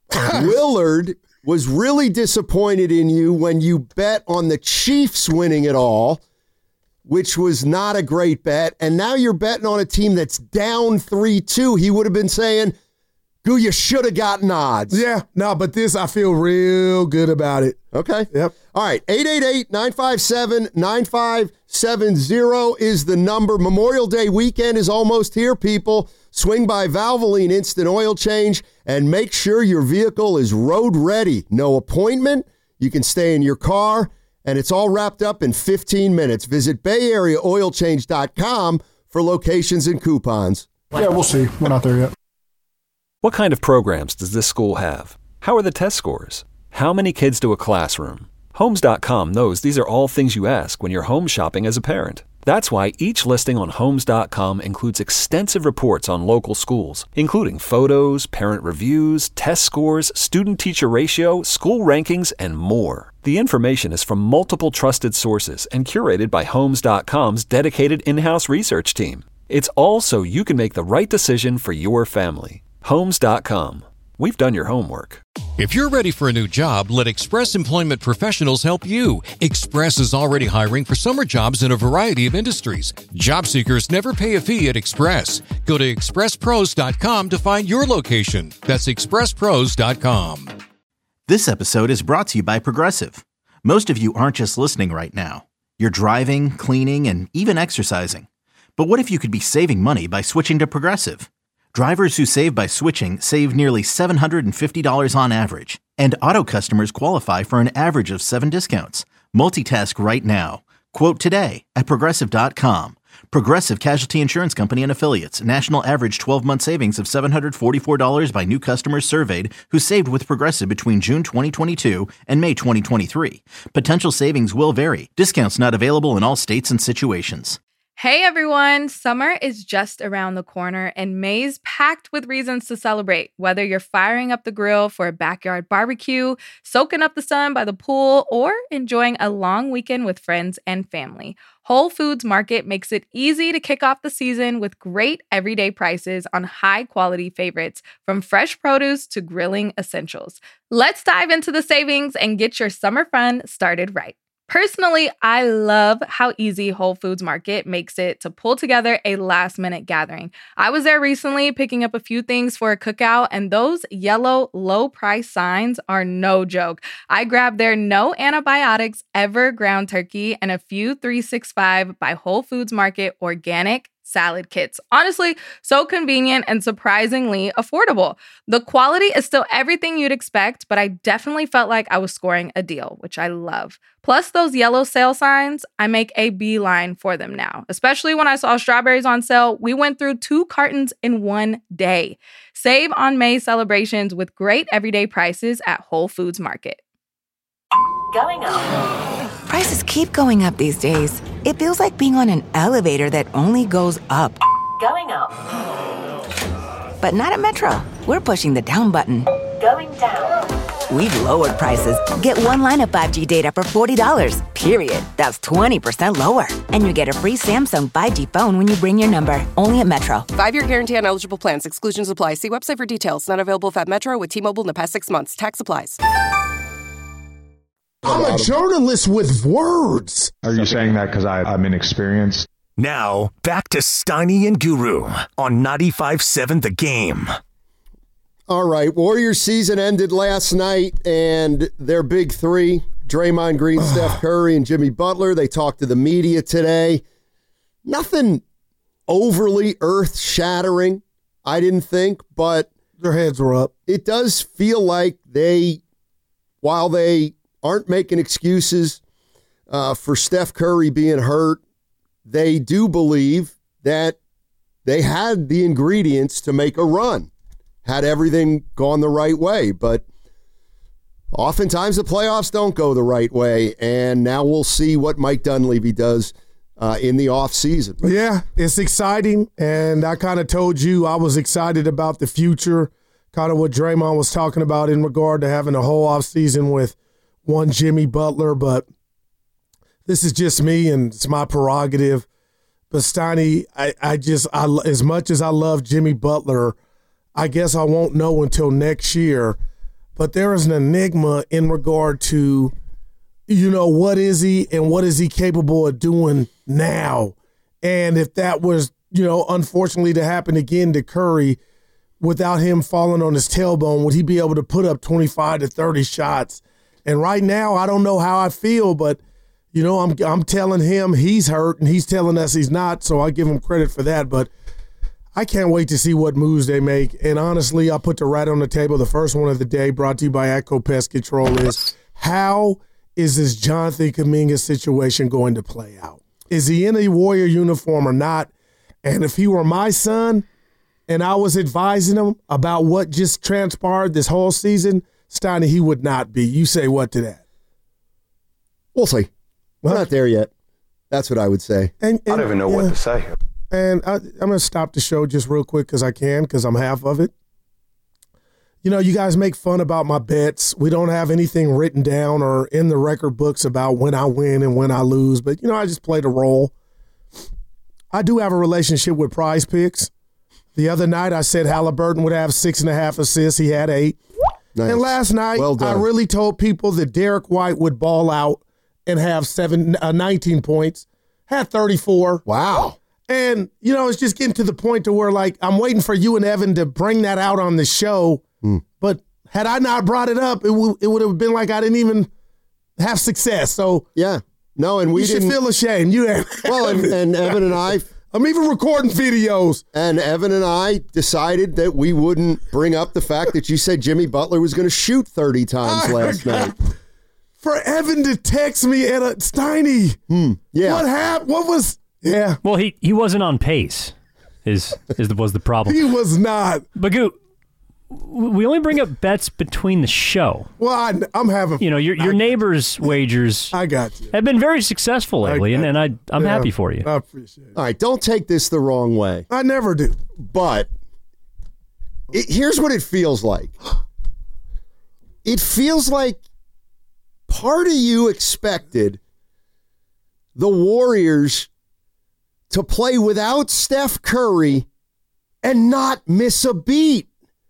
Willard was really disappointed in you when you bet on the Chiefs winning it all, which was not a great bet. And now you're betting on a team that's down three two. He would have been saying, Goo, you should have gotten odds. Yeah, no, but this, I feel real good about it. Okay. Yep. All right, eight eight eight, nine five seven, nine five seven zero is the number. Memorial Day weekend is almost here, people. Swing by Valvoline Instant Oil Change and make sure your vehicle is road ready. No appointment. You can stay in your car, and it's all wrapped up in fifteen minutes. Visit bay area oil change dot com for locations and coupons. Yeah, we'll see. We're not there yet. What kind of programs does this school have? How are the test scores? How many kids to a classroom? Homes dot com knows these are all things you ask when you're home shopping as a parent. That's why each listing on Homes dot com includes extensive reports on local schools, including photos, parent reviews, test scores, student-teacher ratio, school rankings, and more. The information is from multiple trusted sources and curated by Homes dot com's dedicated in-house research team. It's all so you can make the right decision for your family. Homes dot com. We've done your homework. If you're ready for a new job, let Express Employment Professionals help you. Express is already hiring for summer jobs in a variety of industries. Job seekers never pay a fee at Express. Go to express pros dot com to find your location. That's express pros dot com. This episode is brought to you by Progressive. Most of you aren't just listening right now. You're driving, cleaning, and even exercising. But what if you could be saving money by switching to Progressive? Drivers who save by switching save nearly seven hundred fifty dollars on average, and auto customers qualify for an average of seven discounts. Multitask right now. Quote today at progressive dot com. Progressive Casualty Insurance Company and Affiliates. National average twelve-month savings of seven hundred forty-four dollars by new customers surveyed who saved with Progressive between June twenty twenty-two and May twenty twenty-three. Potential savings will vary. Discounts not available in all states and situations. Hey everyone, summer is just around the corner and May's packed with reasons to celebrate. Whether you're firing up the grill for a backyard barbecue, soaking up the sun by the pool, or enjoying a long weekend with friends and family, Whole Foods Market makes it easy to kick off the season with great everyday prices on high-quality favorites, from fresh produce to grilling essentials. Let's dive into the savings and get your summer fun started right. Personally, I love how easy Whole Foods Market makes it to pull together a last-minute gathering. I was there recently picking up a few things for a cookout, and those yellow low-price signs are no joke. I grabbed their no antibiotics ever ground turkey and a few three sixty-five by Whole Foods Market organic salad kits. Honestly, so convenient and surprisingly affordable. The quality is still everything you'd expect, but I definitely felt like I was scoring a deal, which I love. Plus those yellow sale signs, I make a beeline for them now. Especially when I saw strawberries on sale, we went through two cartons in one day. Save on May celebrations with great everyday prices at Whole Foods Market. Going up. Prices keep going up these days. It feels like being on an elevator that only goes up. Going up. But not at Metro. We're pushing the down button. Going down. We've lowered prices. Get one line of five G data for forty dollars, period. That's twenty percent lower. And you get a free Samsung five G phone when you bring your number. Only at Metro. Five-year guarantee on eligible plans. Exclusions apply. See website for details. Not available if at Metro with T-Mobile in the past six months. Tax applies. I'm a journalist with words. Are you saying that because I'm inexperienced? Now, back to Steiny and Guru on ninety-five point seven The Game. All right, Warriors season ended last night, and their big three, Draymond Green, Steph Curry, and Jimmy Butler, they talked to the media today. Nothing overly earth-shattering, I didn't think, but their heads were up. It does feel like they, while they aren't making excuses uh, for Steph Curry being hurt, they do believe that they had the ingredients to make a run, had everything gone the right way. But oftentimes the playoffs don't go the right way, and now we'll see what Mike Dunleavy does uh, in the offseason. Yeah, it's exciting, and I kind of told you I was excited about the future, kind of what Draymond was talking about in regard to having a whole offseason with one Jimmy Butler, but this is just me and it's my prerogative. But Steiny, I, I just, I, as much as I love Jimmy Butler, I guess I won't know until next year. But there is an enigma in regard to, you know, what is he and what is he capable of doing now? And if that was, you know, unfortunately to happen again to Curry, without him falling on his tailbone, would he be able to put up twenty-five to thirty shots? And right now, I don't know how I feel, but, you know, I'm I'm telling him he's hurt, and he's telling us he's not, so I give him credit for that. But I can't wait to see what moves they make. And honestly, I'll put the rat on the table. The first one of the day, brought to you by Atco Pest Control, is how is this Jonathan Kuminga situation going to play out? Is he in a Warrior uniform or not? And if he were my son and I was advising him about what just transpired this whole season, Steiny, he would not be. You say what to that? We'll see. We're not there yet. That's what I would say. And, and I don't even know yeah. what to say. And I, I'm going to stop the show just real quick because I can, because I'm half of it. You know, you guys make fun about my bets. We don't have anything written down or in the record books about when I win and when I lose. But, you know, I just play the role. I do have a relationship with Prize Picks. The other night I said Halliburton would have six and a half assists. He had eight. Nice. And last night well I really told people that Derek White would ball out and have seven, uh, nineteen points. Had thirty-four. Wow. And, you know, it's just getting to the point to where, like, I'm waiting for you and Evan to bring that out on the show. Mm. But had I not brought it up, it, w- it would have been like I didn't even have success. So, yeah. No, and we you didn't. should feel ashamed. You have. Well, and, and Evan and I. I'm even recording videos. And Evan and I decided that we wouldn't bring up the fact that you said Jimmy Butler was going to shoot thirty times Oh, last night. For Evan to text me at a Steiny. Hmm. Yeah. What happened? What was. Yeah. Well, he, he wasn't on pace, is, is the, was the problem. He was not. Bagoo, we only bring up bets between the show. Well, I, I'm having. You know, your your neighbors' wagers I got you. have been very successful lately, and, and I, I'm Yeah, happy for you. I appreciate it. All right, don't take this the wrong way. I never do. But it, here's what it feels like. It feels like part of you expected the Warriors to play without Steph Curry and not miss a beat.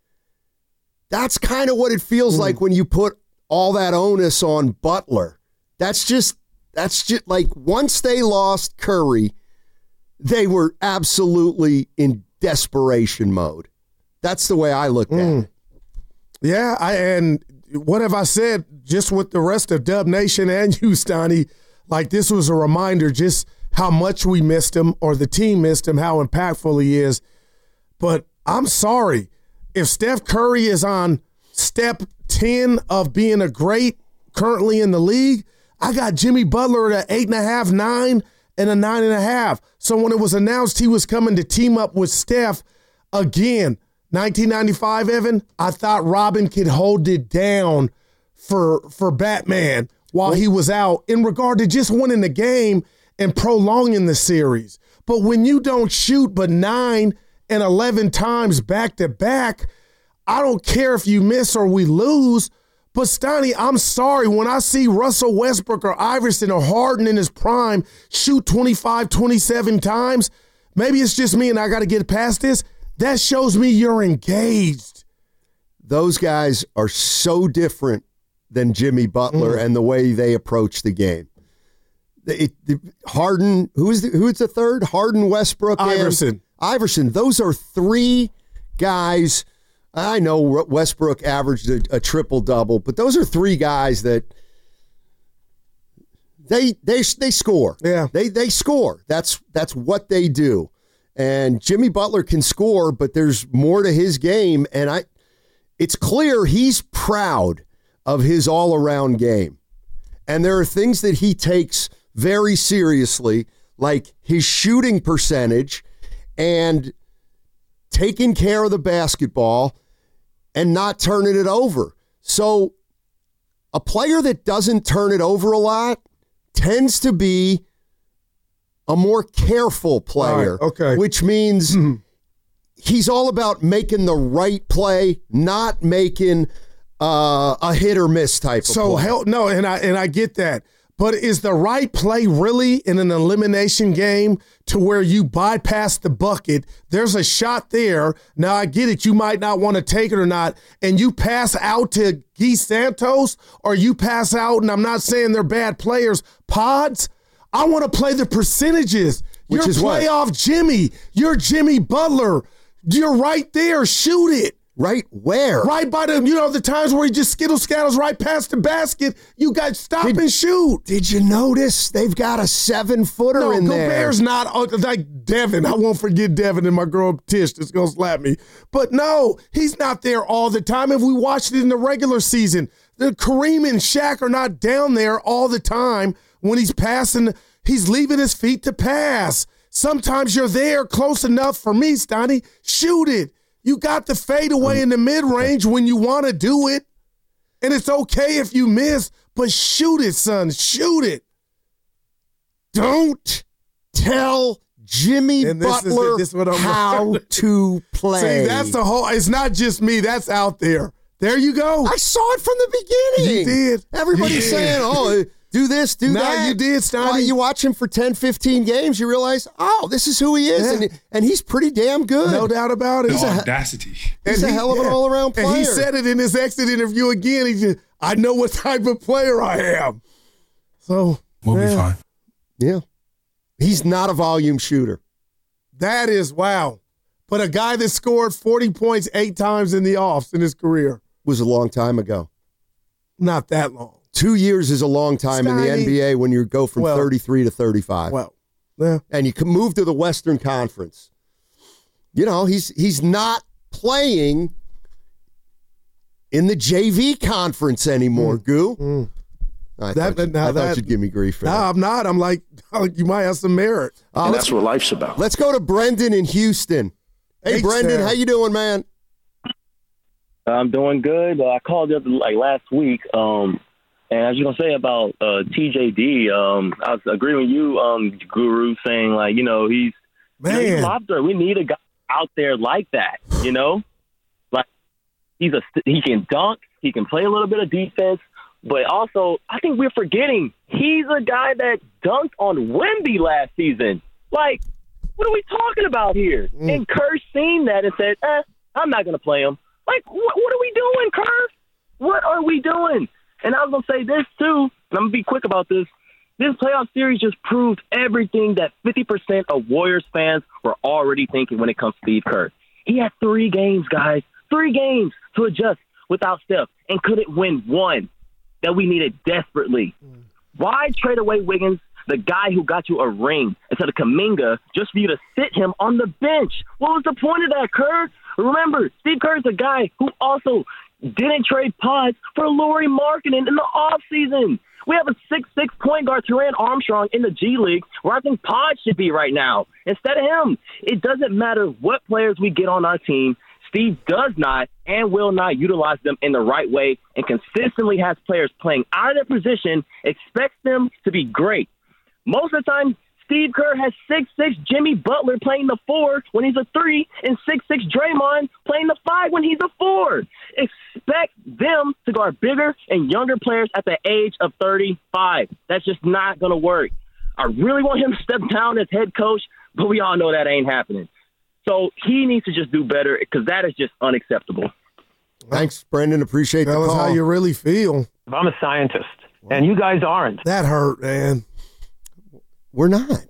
That's kind of what it feels mm. like when you put all that onus on Butler. That's just, that's just like once they lost Curry, they were absolutely in desperation mode. That's the way I looked mm. at it. Yeah, I and what have I said just with the rest of Dub Nation and you, Stoney? Like this was a reminder just how much we missed him or the team missed him, how impactful he is. But I'm sorry. If Steph Curry is on step ten of being a great currently in the league, I got Jimmy Butler at an eight and a half, nine, and a nine and a half. So when it was announced he was coming to team up with Steph again, nineteen ninety-five, Evan, I thought Robin could hold it down for for Batman while he was out in regard to just winning the game and prolonging the series. But when you don't shoot but nine and eleven times back to back, I don't care if you miss or we lose. But Stoney, I'm sorry, when I see Russell Westbrook or Iverson or Harden in his prime shoot twenty-five, twenty-seven times, maybe it's just me and I got to get past this. That shows me you're engaged. Those guys are so different than Jimmy Butler mm. and the way they approach the game. It, it, Harden, who's the, who's the third? Harden, Westbrook, Iverson. And Iverson. Those are three guys. I know Westbrook averaged a, a triple-double, but those are three guys that they they they score. Yeah. They they score. That's that's what they do. And Jimmy Butler can score, but there's more to his game, and I it's clear he's proud of his all-around game. And there are things that he takes very seriously, like his shooting percentage and taking care of the basketball and not turning it over. So a player that doesn't turn it over a lot tends to be a more careful player, right, okay. which means mm-hmm. he's all about making the right play, not making uh, a hit or miss type so of play. So hell no, and I and I get that. But is the right play really in an elimination game to where you bypass the bucket? There's a shot there. Now, I get it. You might not want to take it or not. And you pass out to Guy Santos or you pass out, and I'm not saying they're bad players, Pods. I want to play the percentages. Which You're is playoff what? Jimmy. You're Jimmy Butler. You're right there. Shoot it. Right where? Right by the, you know, the times where he just skittle scattles right past the basket. You guys stop did, and shoot. Did you notice they've got a seven-footer no, in Gobert's there? Gobert's not, uh, like Devin. I won't forget Devin and my girl Tish that's going to slap me. But no, he's not there all the time. If we watched it in the regular season, the Kareem and Shaq are not down there all the time when he's passing. He's leaving his feet to pass. Sometimes you're there close enough for me, Stoney. Shoot it. You got the fadeaway in the mid-range when you want to do it. And it's okay if you miss, but shoot it, son. Shoot it. Don't tell Jimmy And this is Butler it. This is what I'm how to play. See, that's the whole. It's not just me. That's out there. There you go. I saw it from the beginning. You did. Everybody's You did. saying, oh, do this, do Nah, that. you did, Stoney. Uh, you watch him for ten, fifteen games, you realize, oh, this is who he is. Yeah. And, and he's pretty damn good. No doubt about it. He's The a, audacity. he's a he- hell of an yeah. all-around player. And he said it in his exit interview again. He just, I know what type of player I am. So We'll yeah, be fine. Yeah. He's not a volume shooter. that is wow. But a guy that scored forty points eight times in the offs in his career. Was a long time ago. Not that long. Two years is a long time in the Steiny. N B A when you go from Well- thirty-three to thirty-five. Well, yeah. And you can move to the Western Conference. You know, he's he's not playing in the J V conference anymore, Mm. Goo. Mm. I, That- thought, you, now I that- thought you'd give me grief for No, that. I'm not. I'm like, you might have some merit. Uh, And let's, that's what life's about. let's go to Brendan in Houston. Hey, Hey, Brendan, Sam. how you doing, man? I'm doing good. Uh, I called the other, like last week, um, and I was just gonna say about uh, T J D. Um, I was agreeing with you, um, Guru, saying like, you know, he's you know, he's Man. lobster. We need a guy out there like that. You know, like he's a he can dunk, he can play a little bit of defense, but also I think we're forgetting he's a guy that dunked on Wemby last season. Like, what are we talking about here? Mm. And Kerr seen that and said, eh, I'm not gonna play him. Like, what, what are we doing, Kerr? What are we doing? And I was going to say this, too, and I'm going to be quick about this. This playoff series just proved everything that fifty percent of Warriors fans were already thinking when it comes to Steve Kerr. He had three games, guys, three games to adjust without Steph and couldn't win one that we needed desperately. Why trade away Wiggins, the guy who got you a ring, instead of Kuminga, just for you to sit him on the bench? What was the point of that, Kerr? Remember, Steve Kerr's a guy who also didn't trade Pods for Lauri Markkanen in the offseason. We have a six foot six point guard, Terran Armstrong, in the G League, where I think Pods should be right now, instead of him. It doesn't matter what players we get on our team. Steve does not and will not utilize them in the right way and consistently has players playing out of their position, expects them to be great. Most of the time, Steve Kerr has six foot six Jimmy Butler playing the four when he's a three and six foot six Draymond playing the five when he's a four. Expect them to guard bigger and younger players at the age of thirty-five. That's just not going to work. I really want him to step down as head coach, but we all know that ain't happening. So he needs to just do better because that is just unacceptable. Thanks, Brendan. Appreciate Tell the us call. how you really feel. If I'm a scientist and you guys aren't. That hurt, man. We're not.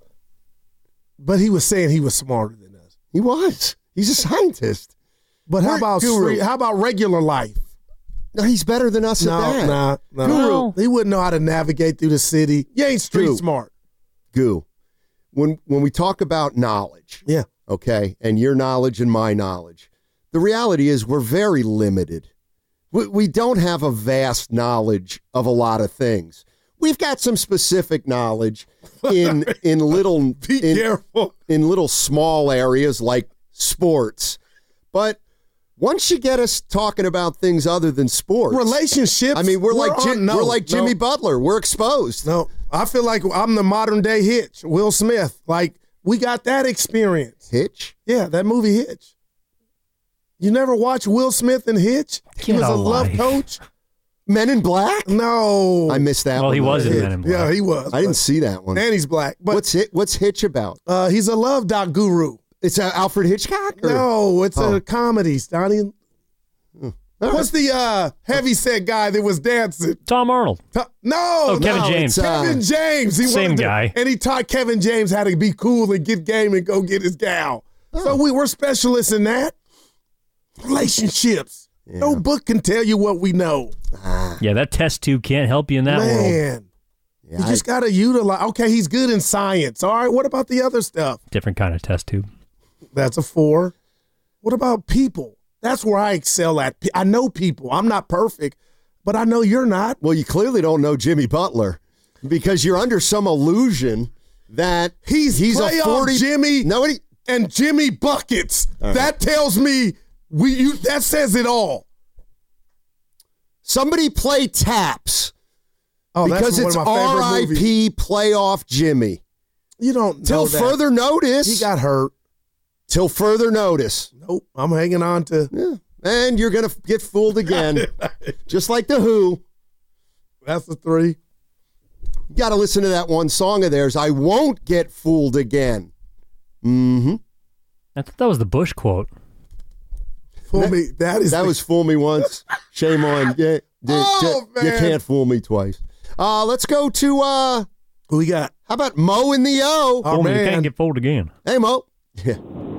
But he was saying he was smarter than us. He was. He's a scientist. But how We're- about Guru. free, how about regular life? No, he's better than us No, at that. nah, no. Guru. He wouldn't know how to navigate through the city. You ain't street Goo. smart. Goo. When when we talk about knowledge, Yeah. okay, and your knowledge and my knowledge, the reality is we're very limited. We, we don't have a vast knowledge of a lot of things. We've got some specific knowledge in in little Be in, careful. in little small areas like sports. But once you get us talking about things other than sports, Relationships. I mean, we're, like on- Jim, no, we're like Jimmy no. Butler. We're exposed. No, I feel like I'm the modern day Hitch, Will Smith. Like, we got that experience. Hitch? Yeah, that movie Hitch. You never watched Will Smith and Hitch? He Get was a a love life. coach. Men in Black? No. I missed that Well, one. he was in Hitch. Men in Black. Yeah, he was. I didn't see that one. And he's black. But what's it? What's Hitch about? uh, he's a love doc guru. It's uh, Alfred Hitchcock? Or? No, it's Oh. a comedy, Stoney. All What's the uh, heavy set guy that was dancing? Tom Arnold. To- No, Oh, Kevin no, James. it's, uh, Kevin James. He Same wanted to- guy. and he taught Kevin James how to be cool and get game and go get his gal. Oh. So we were specialists in that. Relationships. No book can tell you what we know. Yeah, that test tube can't help you in that world. Man, Yeah, you just got to utilize. Okay, he's good in science. All right, what about the other stuff? Different kind of test tube. That's a four. What about people? That's where I excel at. I know people. I'm not perfect, but I know you're not. Well, you clearly don't know Jimmy Butler because you're under some illusion that He's, he's a playoff forty. Jimmy Nobody. and Jimmy buckets. right. That tells me we. You, that says it all. Somebody play taps Oh, because that's it's one of my R favorite I movies. P playoff Jimmy. You don't know Till that. further notice. He got hurt. Till further notice. Nope. I'm hanging on to. Yeah. And you're going to get fooled again. Just like The Who. That's the three. You got to listen to that one song of theirs. I won't get fooled again. Mm-hmm. I thought that was the Bush quote. Fool that, me. That is that the... was fool me once. Shame on you. Oh, you can't fool me twice. Uh, let's go to uh, who we got? How about Mo in the O? Oh, man. You can't get fooled again. Hey, Mo. Yeah.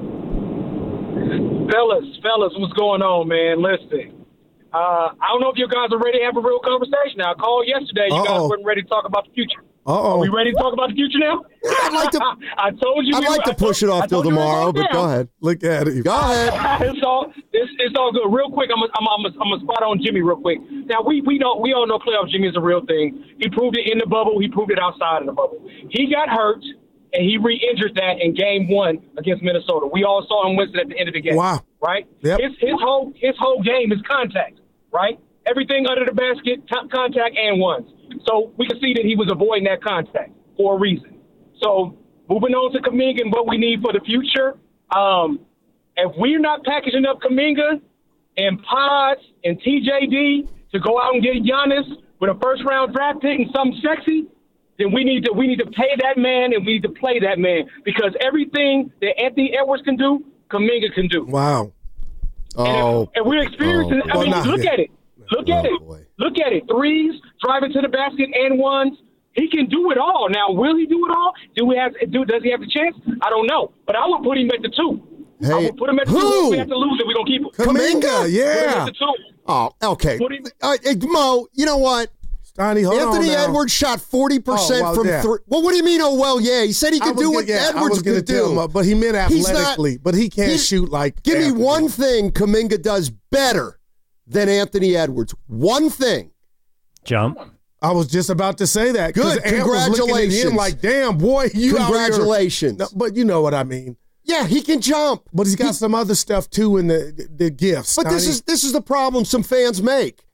Fellas, fellas, what's going on, man? Listen, uh, I don't know if you guys are ready to have a real conversation. Now, I called yesterday. You Uh-oh. guys weren't ready to talk about the future. Uh-oh. Are we ready to talk about the future now? I'd like to, I told you. I'd we like were, to push it off till tomorrow, but go ahead. Look at it. Go ahead. it's all it's, it's all good. Real quick, I'm a, I'm a, I'm a, I'm a spot on Jimmy real quick. Now we we know we all know playoff Jimmy is a real thing. He proved it in the bubble. He proved it outside of the bubble. He got hurt and he re-injured that in game one against Minnesota. We all saw him Winston at the end of the game. Wow. Right? Yep. His his whole his whole game is contact. Right? Everything under the basket, t- contact and ones. So we can see that he was avoiding that contact for a reason. So moving on to Kuminga and what we need for the future. Um, if we're not packaging up Kuminga and Pods and T J D to go out and get Giannis with a first round draft pick and something sexy, then we need to we need to pay that man and we need to play that man because everything that Anthony Edwards can do, Kuminga can do. Wow. Oh. And, if, and we're experiencing. Oh, I mean, well, look not, at it. Look at oh, it. Boy. Look at it. Threes, driving to the basket, and ones. He can do it all. Now, will he do it all? Do we have? Do does he have the chance? I don't know, but I would put him at the two. Hey, I would put him at the who? two. If we have to lose it, we're gonna keep him. Kuminga, yeah. Put him at the two. Oh, okay. Put him- Uh, hey, Mo, you know what? Steiny, hold Anthony on now. Edwards shot forty percent Oh, well, from yeah. three. Well, what do you mean, oh, well, yeah? He said he I could was do gonna- what yeah, I Edwards was gonna could tell do. him, but he meant He's not- athletically, but he can't he- shoot like Give me Anthony. one thing Kuminga does better than Anthony Edwards. One thing. Jump. I was just about to say that. 'cause Good. Ant was looking at Congratulations. him like, damn, boy, you out here. Congratulations. No, but you know what I mean. Yeah, he can jump. But he's got he, some other stuff, too, in the, the, the gifts. But this is this is the problem some fans make.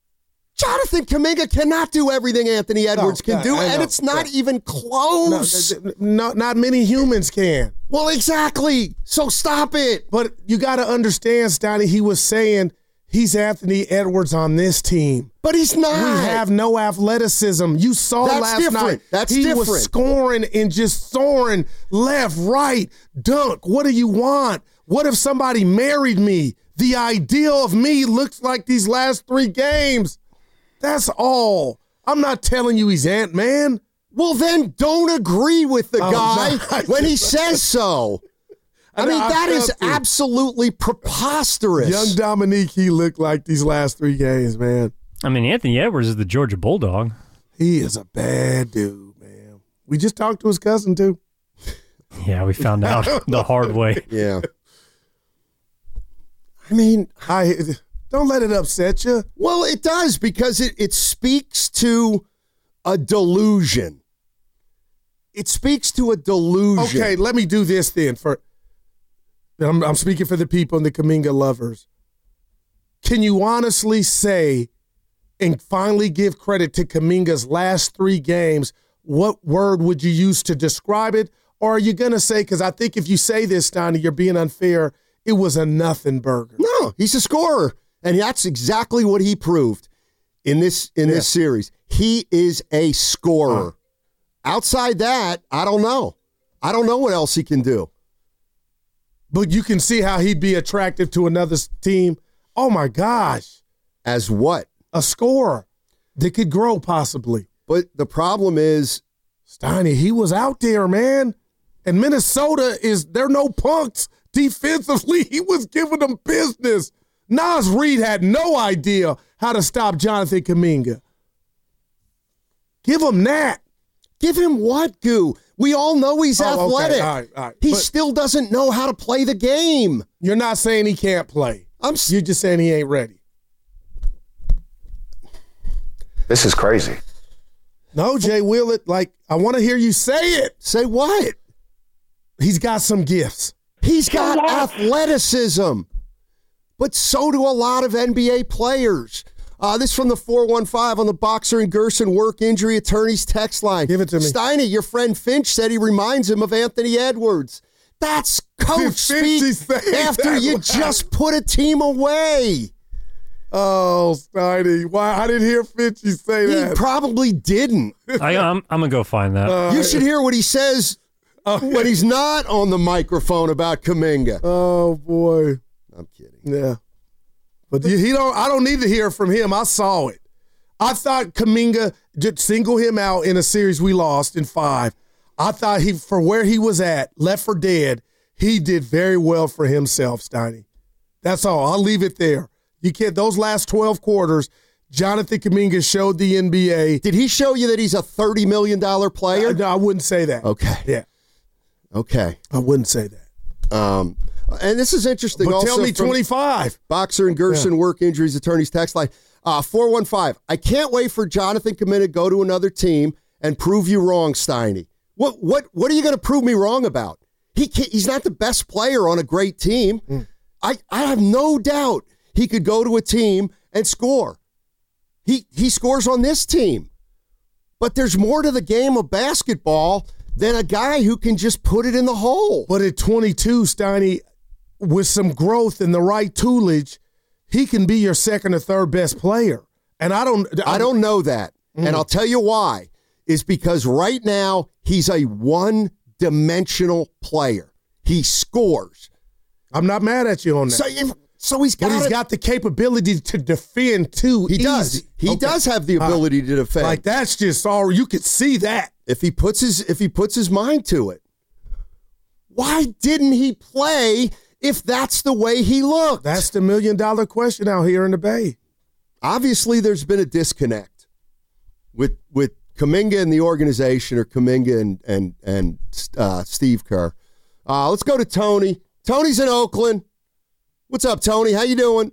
Jonathan Kuminga cannot do everything Anthony Edwards no, can do, I and know. it's not yeah. even close. No, no, not many humans can. Well, exactly. So stop it. But you got to understand, Stoney, he was saying he's Anthony Edwards on this team. But he's not. We have no athleticism. You saw That's last different. night. That's he different. was scoring and just soaring left, right, dunk. What do you want? What if somebody married me? The ideal of me looks like these last three games. That's all. I'm not telling you he's Ant-Man. Well, then don't agree with the Oh, guy no, when he says so. I, I mean, I that is you. absolutely preposterous. Young Dominique, he looked like these last three games, man. I mean, Anthony Edwards is the Georgia Bulldog. He is a bad dude, man. We just talked to his cousin, too. Yeah, we found out the hard way. Yeah. I mean, I don't let it upset you. Well, it does because it, it speaks to a delusion. It speaks to a delusion. Okay, let me do this then. For I'm, I'm speaking for the people and the Kuminga lovers. Can you honestly say and finally give credit to Kuminga's last three games? What word would you use to describe it? Or are you going to say, because I think if you say this, Steiny, you're being unfair, it was a nothing burger. No, he's a scorer. And that's exactly what he proved in this in yeah. this series. He is a scorer. Huh. Outside that, I don't know. I don't know what else he can do. But you can see how he'd be attractive to another team. Oh, my gosh. As what? A scorer that could grow possibly. But the problem is, Steiny, he was out there, man. And Minnesota is, they're no punks. Defensively, he was giving them business. Nas Reed had no idea how to stop Jonathan Kuminga. Give him that. Give him what, Goo? We all know he's oh, athletic. Okay. All right, all right. He but still doesn't know how to play the game. You're not saying he can't play. I'm. S- you're just saying he ain't ready. This is crazy. No, Jay Willett, like, I want to hear you say it. Say what? He's got some gifts. He's got athleticism. But so do a lot of N B A players. Uh, this from the four one five on the Boxer and Gerson work injury attorneys text line. Give it to me. Steiny, your friend Finch said he reminds him of Anthony Edwards. That's coach speak after you just put a team away. Oh, Steiny. Why? I didn't hear Finchie say he that. He probably didn't. I, I'm, I'm going to go find that. Uh, you should hear what he says okay. when he's not on the microphone about Kuminga. Oh, boy. I'm kidding. Yeah. But he don't. I don't need to hear from him. I saw it. I thought Kuminga just single him out in a series we lost in five. I thought he, for where he was at, left for dead, he did very well for himself, Steiny. That's all. I'll leave it there. You can't. Those last twelve quarters, Jonathan Kuminga showed the N B A. Did he show you that he's a thirty million dollars player? Uh, no, I wouldn't say that. Okay. Yeah. Okay. I wouldn't say that. Um. And this is interesting. But also tell me twenty-five. Boxer and Gerson yeah. work injuries attorneys text line. Uh, four one five. I can't wait for Jonathan Kuminga to go to another team and prove you wrong, Steiny. What what what are you going to prove me wrong about? He can't, he's not the best player on a great team. Mm. I, I have no doubt he could go to a team and score. He he scores on this team. But there's more to the game of basketball than a guy who can just put it in the hole. But at twenty-two, Steiny, with some growth and the right toolage, he can be your second or third best player. And I don't I, I don't know that. Mm. And I'll tell you why. Is because right now he's a one-dimensional player. He scores. I'm not mad at you on that. So, if, so he's got But he's it. got the capability to defend too. He easy. does. He okay. does have the ability uh, to defend. Like that's just all you could see that. If he puts his if he puts his mind to it. Why didn't he play if that's the way he looked? That's the million dollar question out here in the Bay. Obviously there's been a disconnect with with Kuminga and the organization, or Kuminga and and and uh, Steve Kerr. Uh, let's go to Tony. Tony's in Oakland. What's up, Tony? How you doing?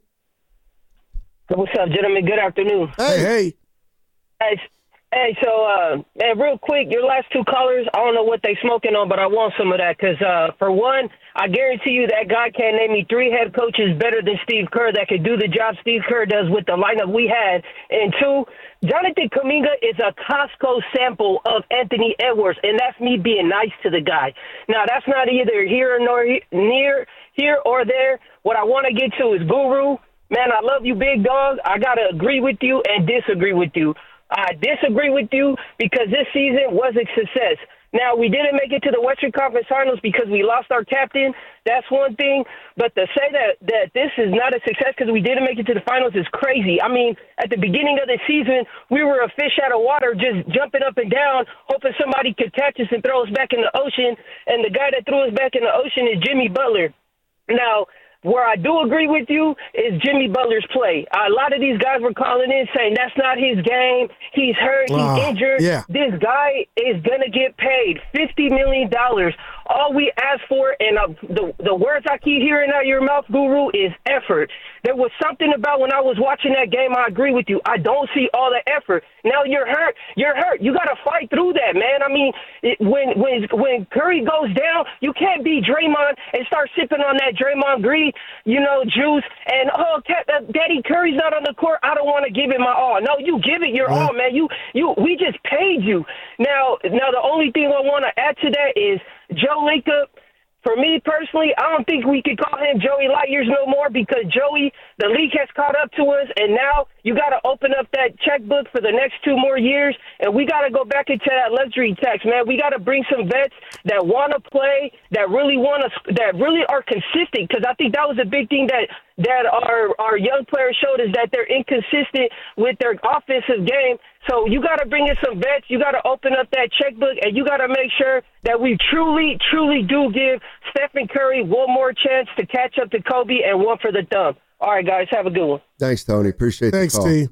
What's up, gentlemen? Good afternoon. Hey, hey, hey, hey. So, uh, man, real quick, your last two callers, I don't know what they smoking on, but I want some of that because, uh, for one, I guarantee you that guy can't name me three head coaches better than Steve Kerr that could do the job Steve Kerr does with the lineup we had. And two, Jonathan Kuminga is a Costco sample of Anthony Edwards, and that's me being nice to the guy. Now, that's not either here nor he- near here or there. What I want to get to is Guru. Man, I love you, big dog. I got to agree with you and disagree with you. I disagree with you because this season was a success. Now, we didn't make it to the Western Conference Finals because we lost our captain. That's one thing. But to say that, that this is not a success because we didn't make it to the finals is crazy. I mean, at the beginning of the season, we were a fish out of water just jumping up and down, hoping somebody could catch us and throw us back in the ocean. And the guy that threw us back in the ocean is Jimmy Butler. Now, where I do agree with you is Jimmy Butler's play. A lot of these guys were calling in saying that's not his game. He's hurt. He's uh, injured. Yeah. This guy is going to get paid fifty million dollars. All we ask for, and uh, the, the words I keep hearing out of your mouth, Guru, is effort. There was something about when I was watching that game, I agree with you. I don't see all the effort. Now you're hurt. You're hurt. You got to fight through that, man. I mean, it, when when when Curry goes down, you can't be Draymond and start sipping on that Draymond Green, you know, juice. And, oh, Daddy Curry's not on the court. I don't want to give it my all. No, you give it your all, man. You you we just paid you. Now, now the only thing I want to add to that is Joe Lacob. For me personally, I don't think we could call him Joey Light Years no more because Joey, the league has caught up to us, and now you got to open up that checkbook for the next two more years, and we got to go back into that luxury tax, man. We got to bring some vets that want to play, that really want to, that really are consistent, because I think that was a big thing that that our our young players showed is that they're inconsistent with their offensive game. So you got to bring in some vets. You got to open up that checkbook, and you got to make sure that we truly, truly do give Stephen Curry one more chance to catch up to Kobe and one for the thumb. All right, guys, have a good one. Thanks, Tony. Appreciate Thanks, the call. Thanks, T.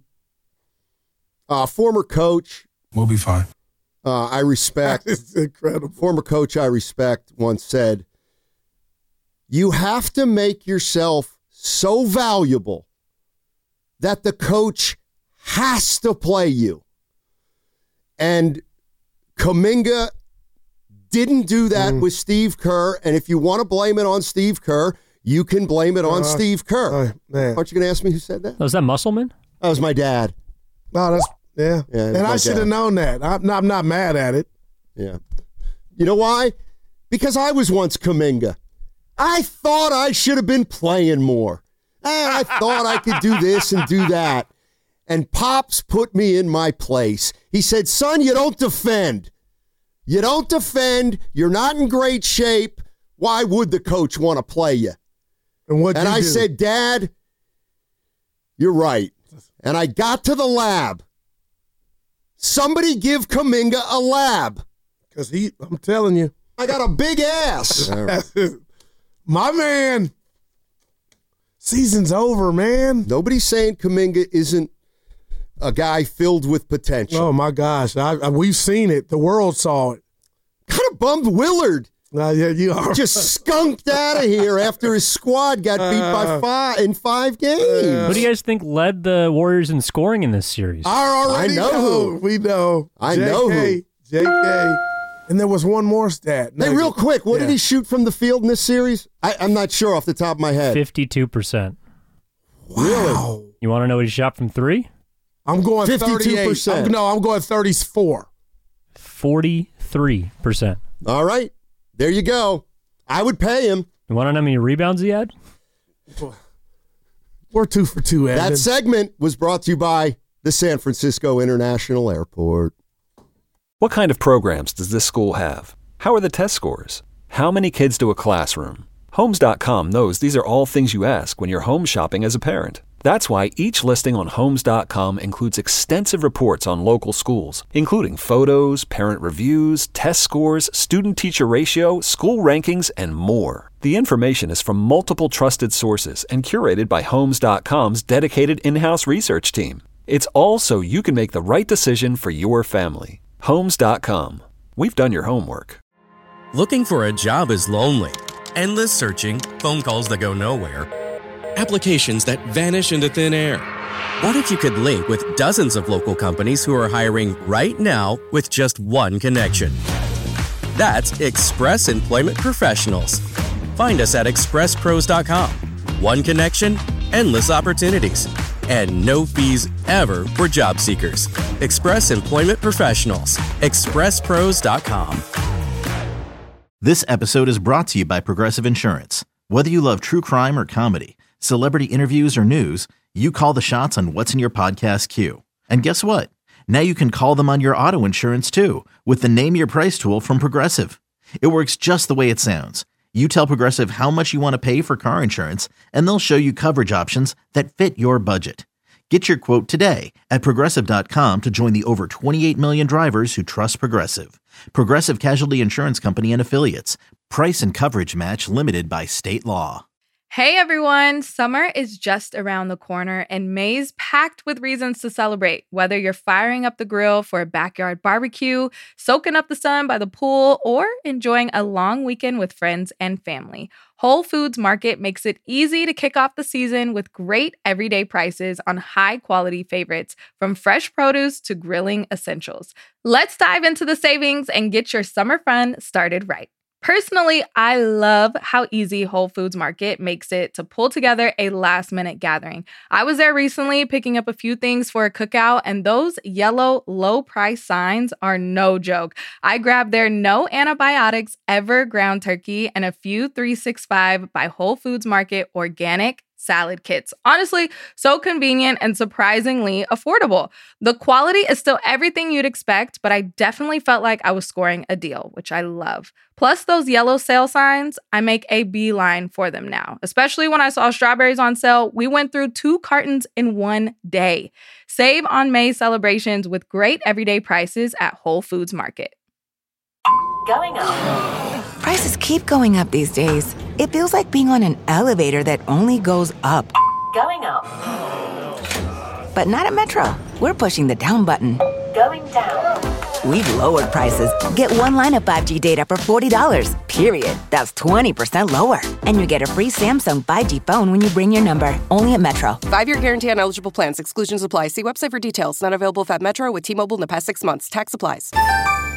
Uh, former coach. We'll be fine. Uh, I respect. It's incredible. Former coach I respect once said, you have to make yourself so valuable that the coach has to play you. And Kuminga didn't do that mm. with Steve Kerr. And if you want to blame it on Steve Kerr, you can blame it on uh, Steve Kerr. Uh, man. Aren't you going to ask me who said that? Oh, is that Musselman? That was my dad. Oh, that's yeah. Yeah, and I should have known that. I'm not, I'm not mad at it. Yeah. You know why? Because I was once Kuminga. I thought I should have been playing more. And I thought I could do this and do that. And Pops put me in my place. He said, son, you don't defend. You don't defend. You're not in great shape. Why would the coach want to play you? And what? And you I do? said, Dad, you're right. And I got to the lab. Somebody give Kuminga a lab. Because he, I'm telling you. I got a big ass. My man. Season's over, man. Nobody's saying Kuminga isn't a guy filled with potential. Oh, my gosh. I, I, we've seen it. The world saw it. Kind of bummed Willard. Uh, yeah, you are. Just skunked out of here after his squad got beat by five in five games. Who do you guys think led the Warriors in scoring in this series? I already I know know. who. We know. I J K, know who. J K. And there was one more stat. Hey, real quick, what yeah. did he shoot from the field in this series? I, I'm not sure off the top of my head. fifty-two percent. Wow. You want to know what he shot from three? I'm going fifty-two percent. thirty-eight. I'm, no, I'm going thirty-four. forty-three percent. All right. There you go. I would pay him. You want to know how many rebounds he had? We're two for two, Evan. That segment was brought to you by the San Francisco International Airport. What kind of programs does this school have? How are the test scores? How many kids do a classroom? Homes dot com knows these are all things you ask when you're home shopping as a parent. That's why each listing on Homes dot com includes extensive reports on local schools, including photos, parent reviews, test scores, student-teacher ratio, school rankings, and more. The information is from multiple trusted sources and curated by Homes dot com's dedicated in-house research team. It's all so you can make the right decision for your family. Homes dot com. We've done your homework. Looking for a job is lonely. Endless searching, phone calls that go nowhere, applications that vanish into thin air. What if you could link with dozens of local companies who are hiring right now with just one connection? That's Express Employment Professionals. Find us at express pros dot com. One connection, endless opportunities, and no fees ever for job seekers. Express Employment Professionals. express pros dot com. This episode is brought to you by Progressive Insurance. Whether you love true crime or comedy, celebrity interviews or news, you call the shots on what's in your podcast queue. And guess what? Now you can call them on your auto insurance too with the Name Your Price tool from Progressive. It works just the way it sounds. You tell Progressive how much you want to pay for car insurance, and they'll show you coverage options that fit your budget. Get your quote today at Progressive dot com to join the over twenty-eight million drivers who trust Progressive. Progressive Casualty Insurance Company and Affiliates. Price and coverage match limited by state law. Hey everyone, summer is just around the corner and May's packed with reasons to celebrate. Whether you're firing up the grill for a backyard barbecue, soaking up the sun by the pool, or enjoying a long weekend with friends and family, Whole Foods Market makes it easy to kick off the season with great everyday prices on high-quality favorites, from fresh produce to grilling essentials. Let's dive into the savings and get your summer fun started right. Personally, I love how easy Whole Foods Market makes it to pull together a last-minute gathering. I was there recently picking up a few things for a cookout, and those yellow low-price signs are no joke. I grabbed their no antibiotics ever ground turkey and a few three sixty-five by Whole Foods Market organic salad kits. Honestly, so convenient and surprisingly affordable. The quality is still everything you'd expect, but I definitely felt like I was scoring a deal, which I love. Plus those yellow sale signs, I make a beeline for them now. Especially when I saw strawberries on sale, we went through two cartons in one day. Save on May celebrations with great everyday prices at Whole Foods Market. Going up. Prices keep going up these days. It feels like being on an elevator that only goes up. Going up. But not at Metro. We're pushing the down button. Going down. We've lowered prices. Get one line of five G data for forty dollars, period. That's twenty percent lower. And you get a free Samsung five G phone when you bring your number. Only at Metro. Five-year guarantee on eligible plans. Exclusions apply. See website for details. Not available if at Metro with T-Mobile in the past six months. Tax applies.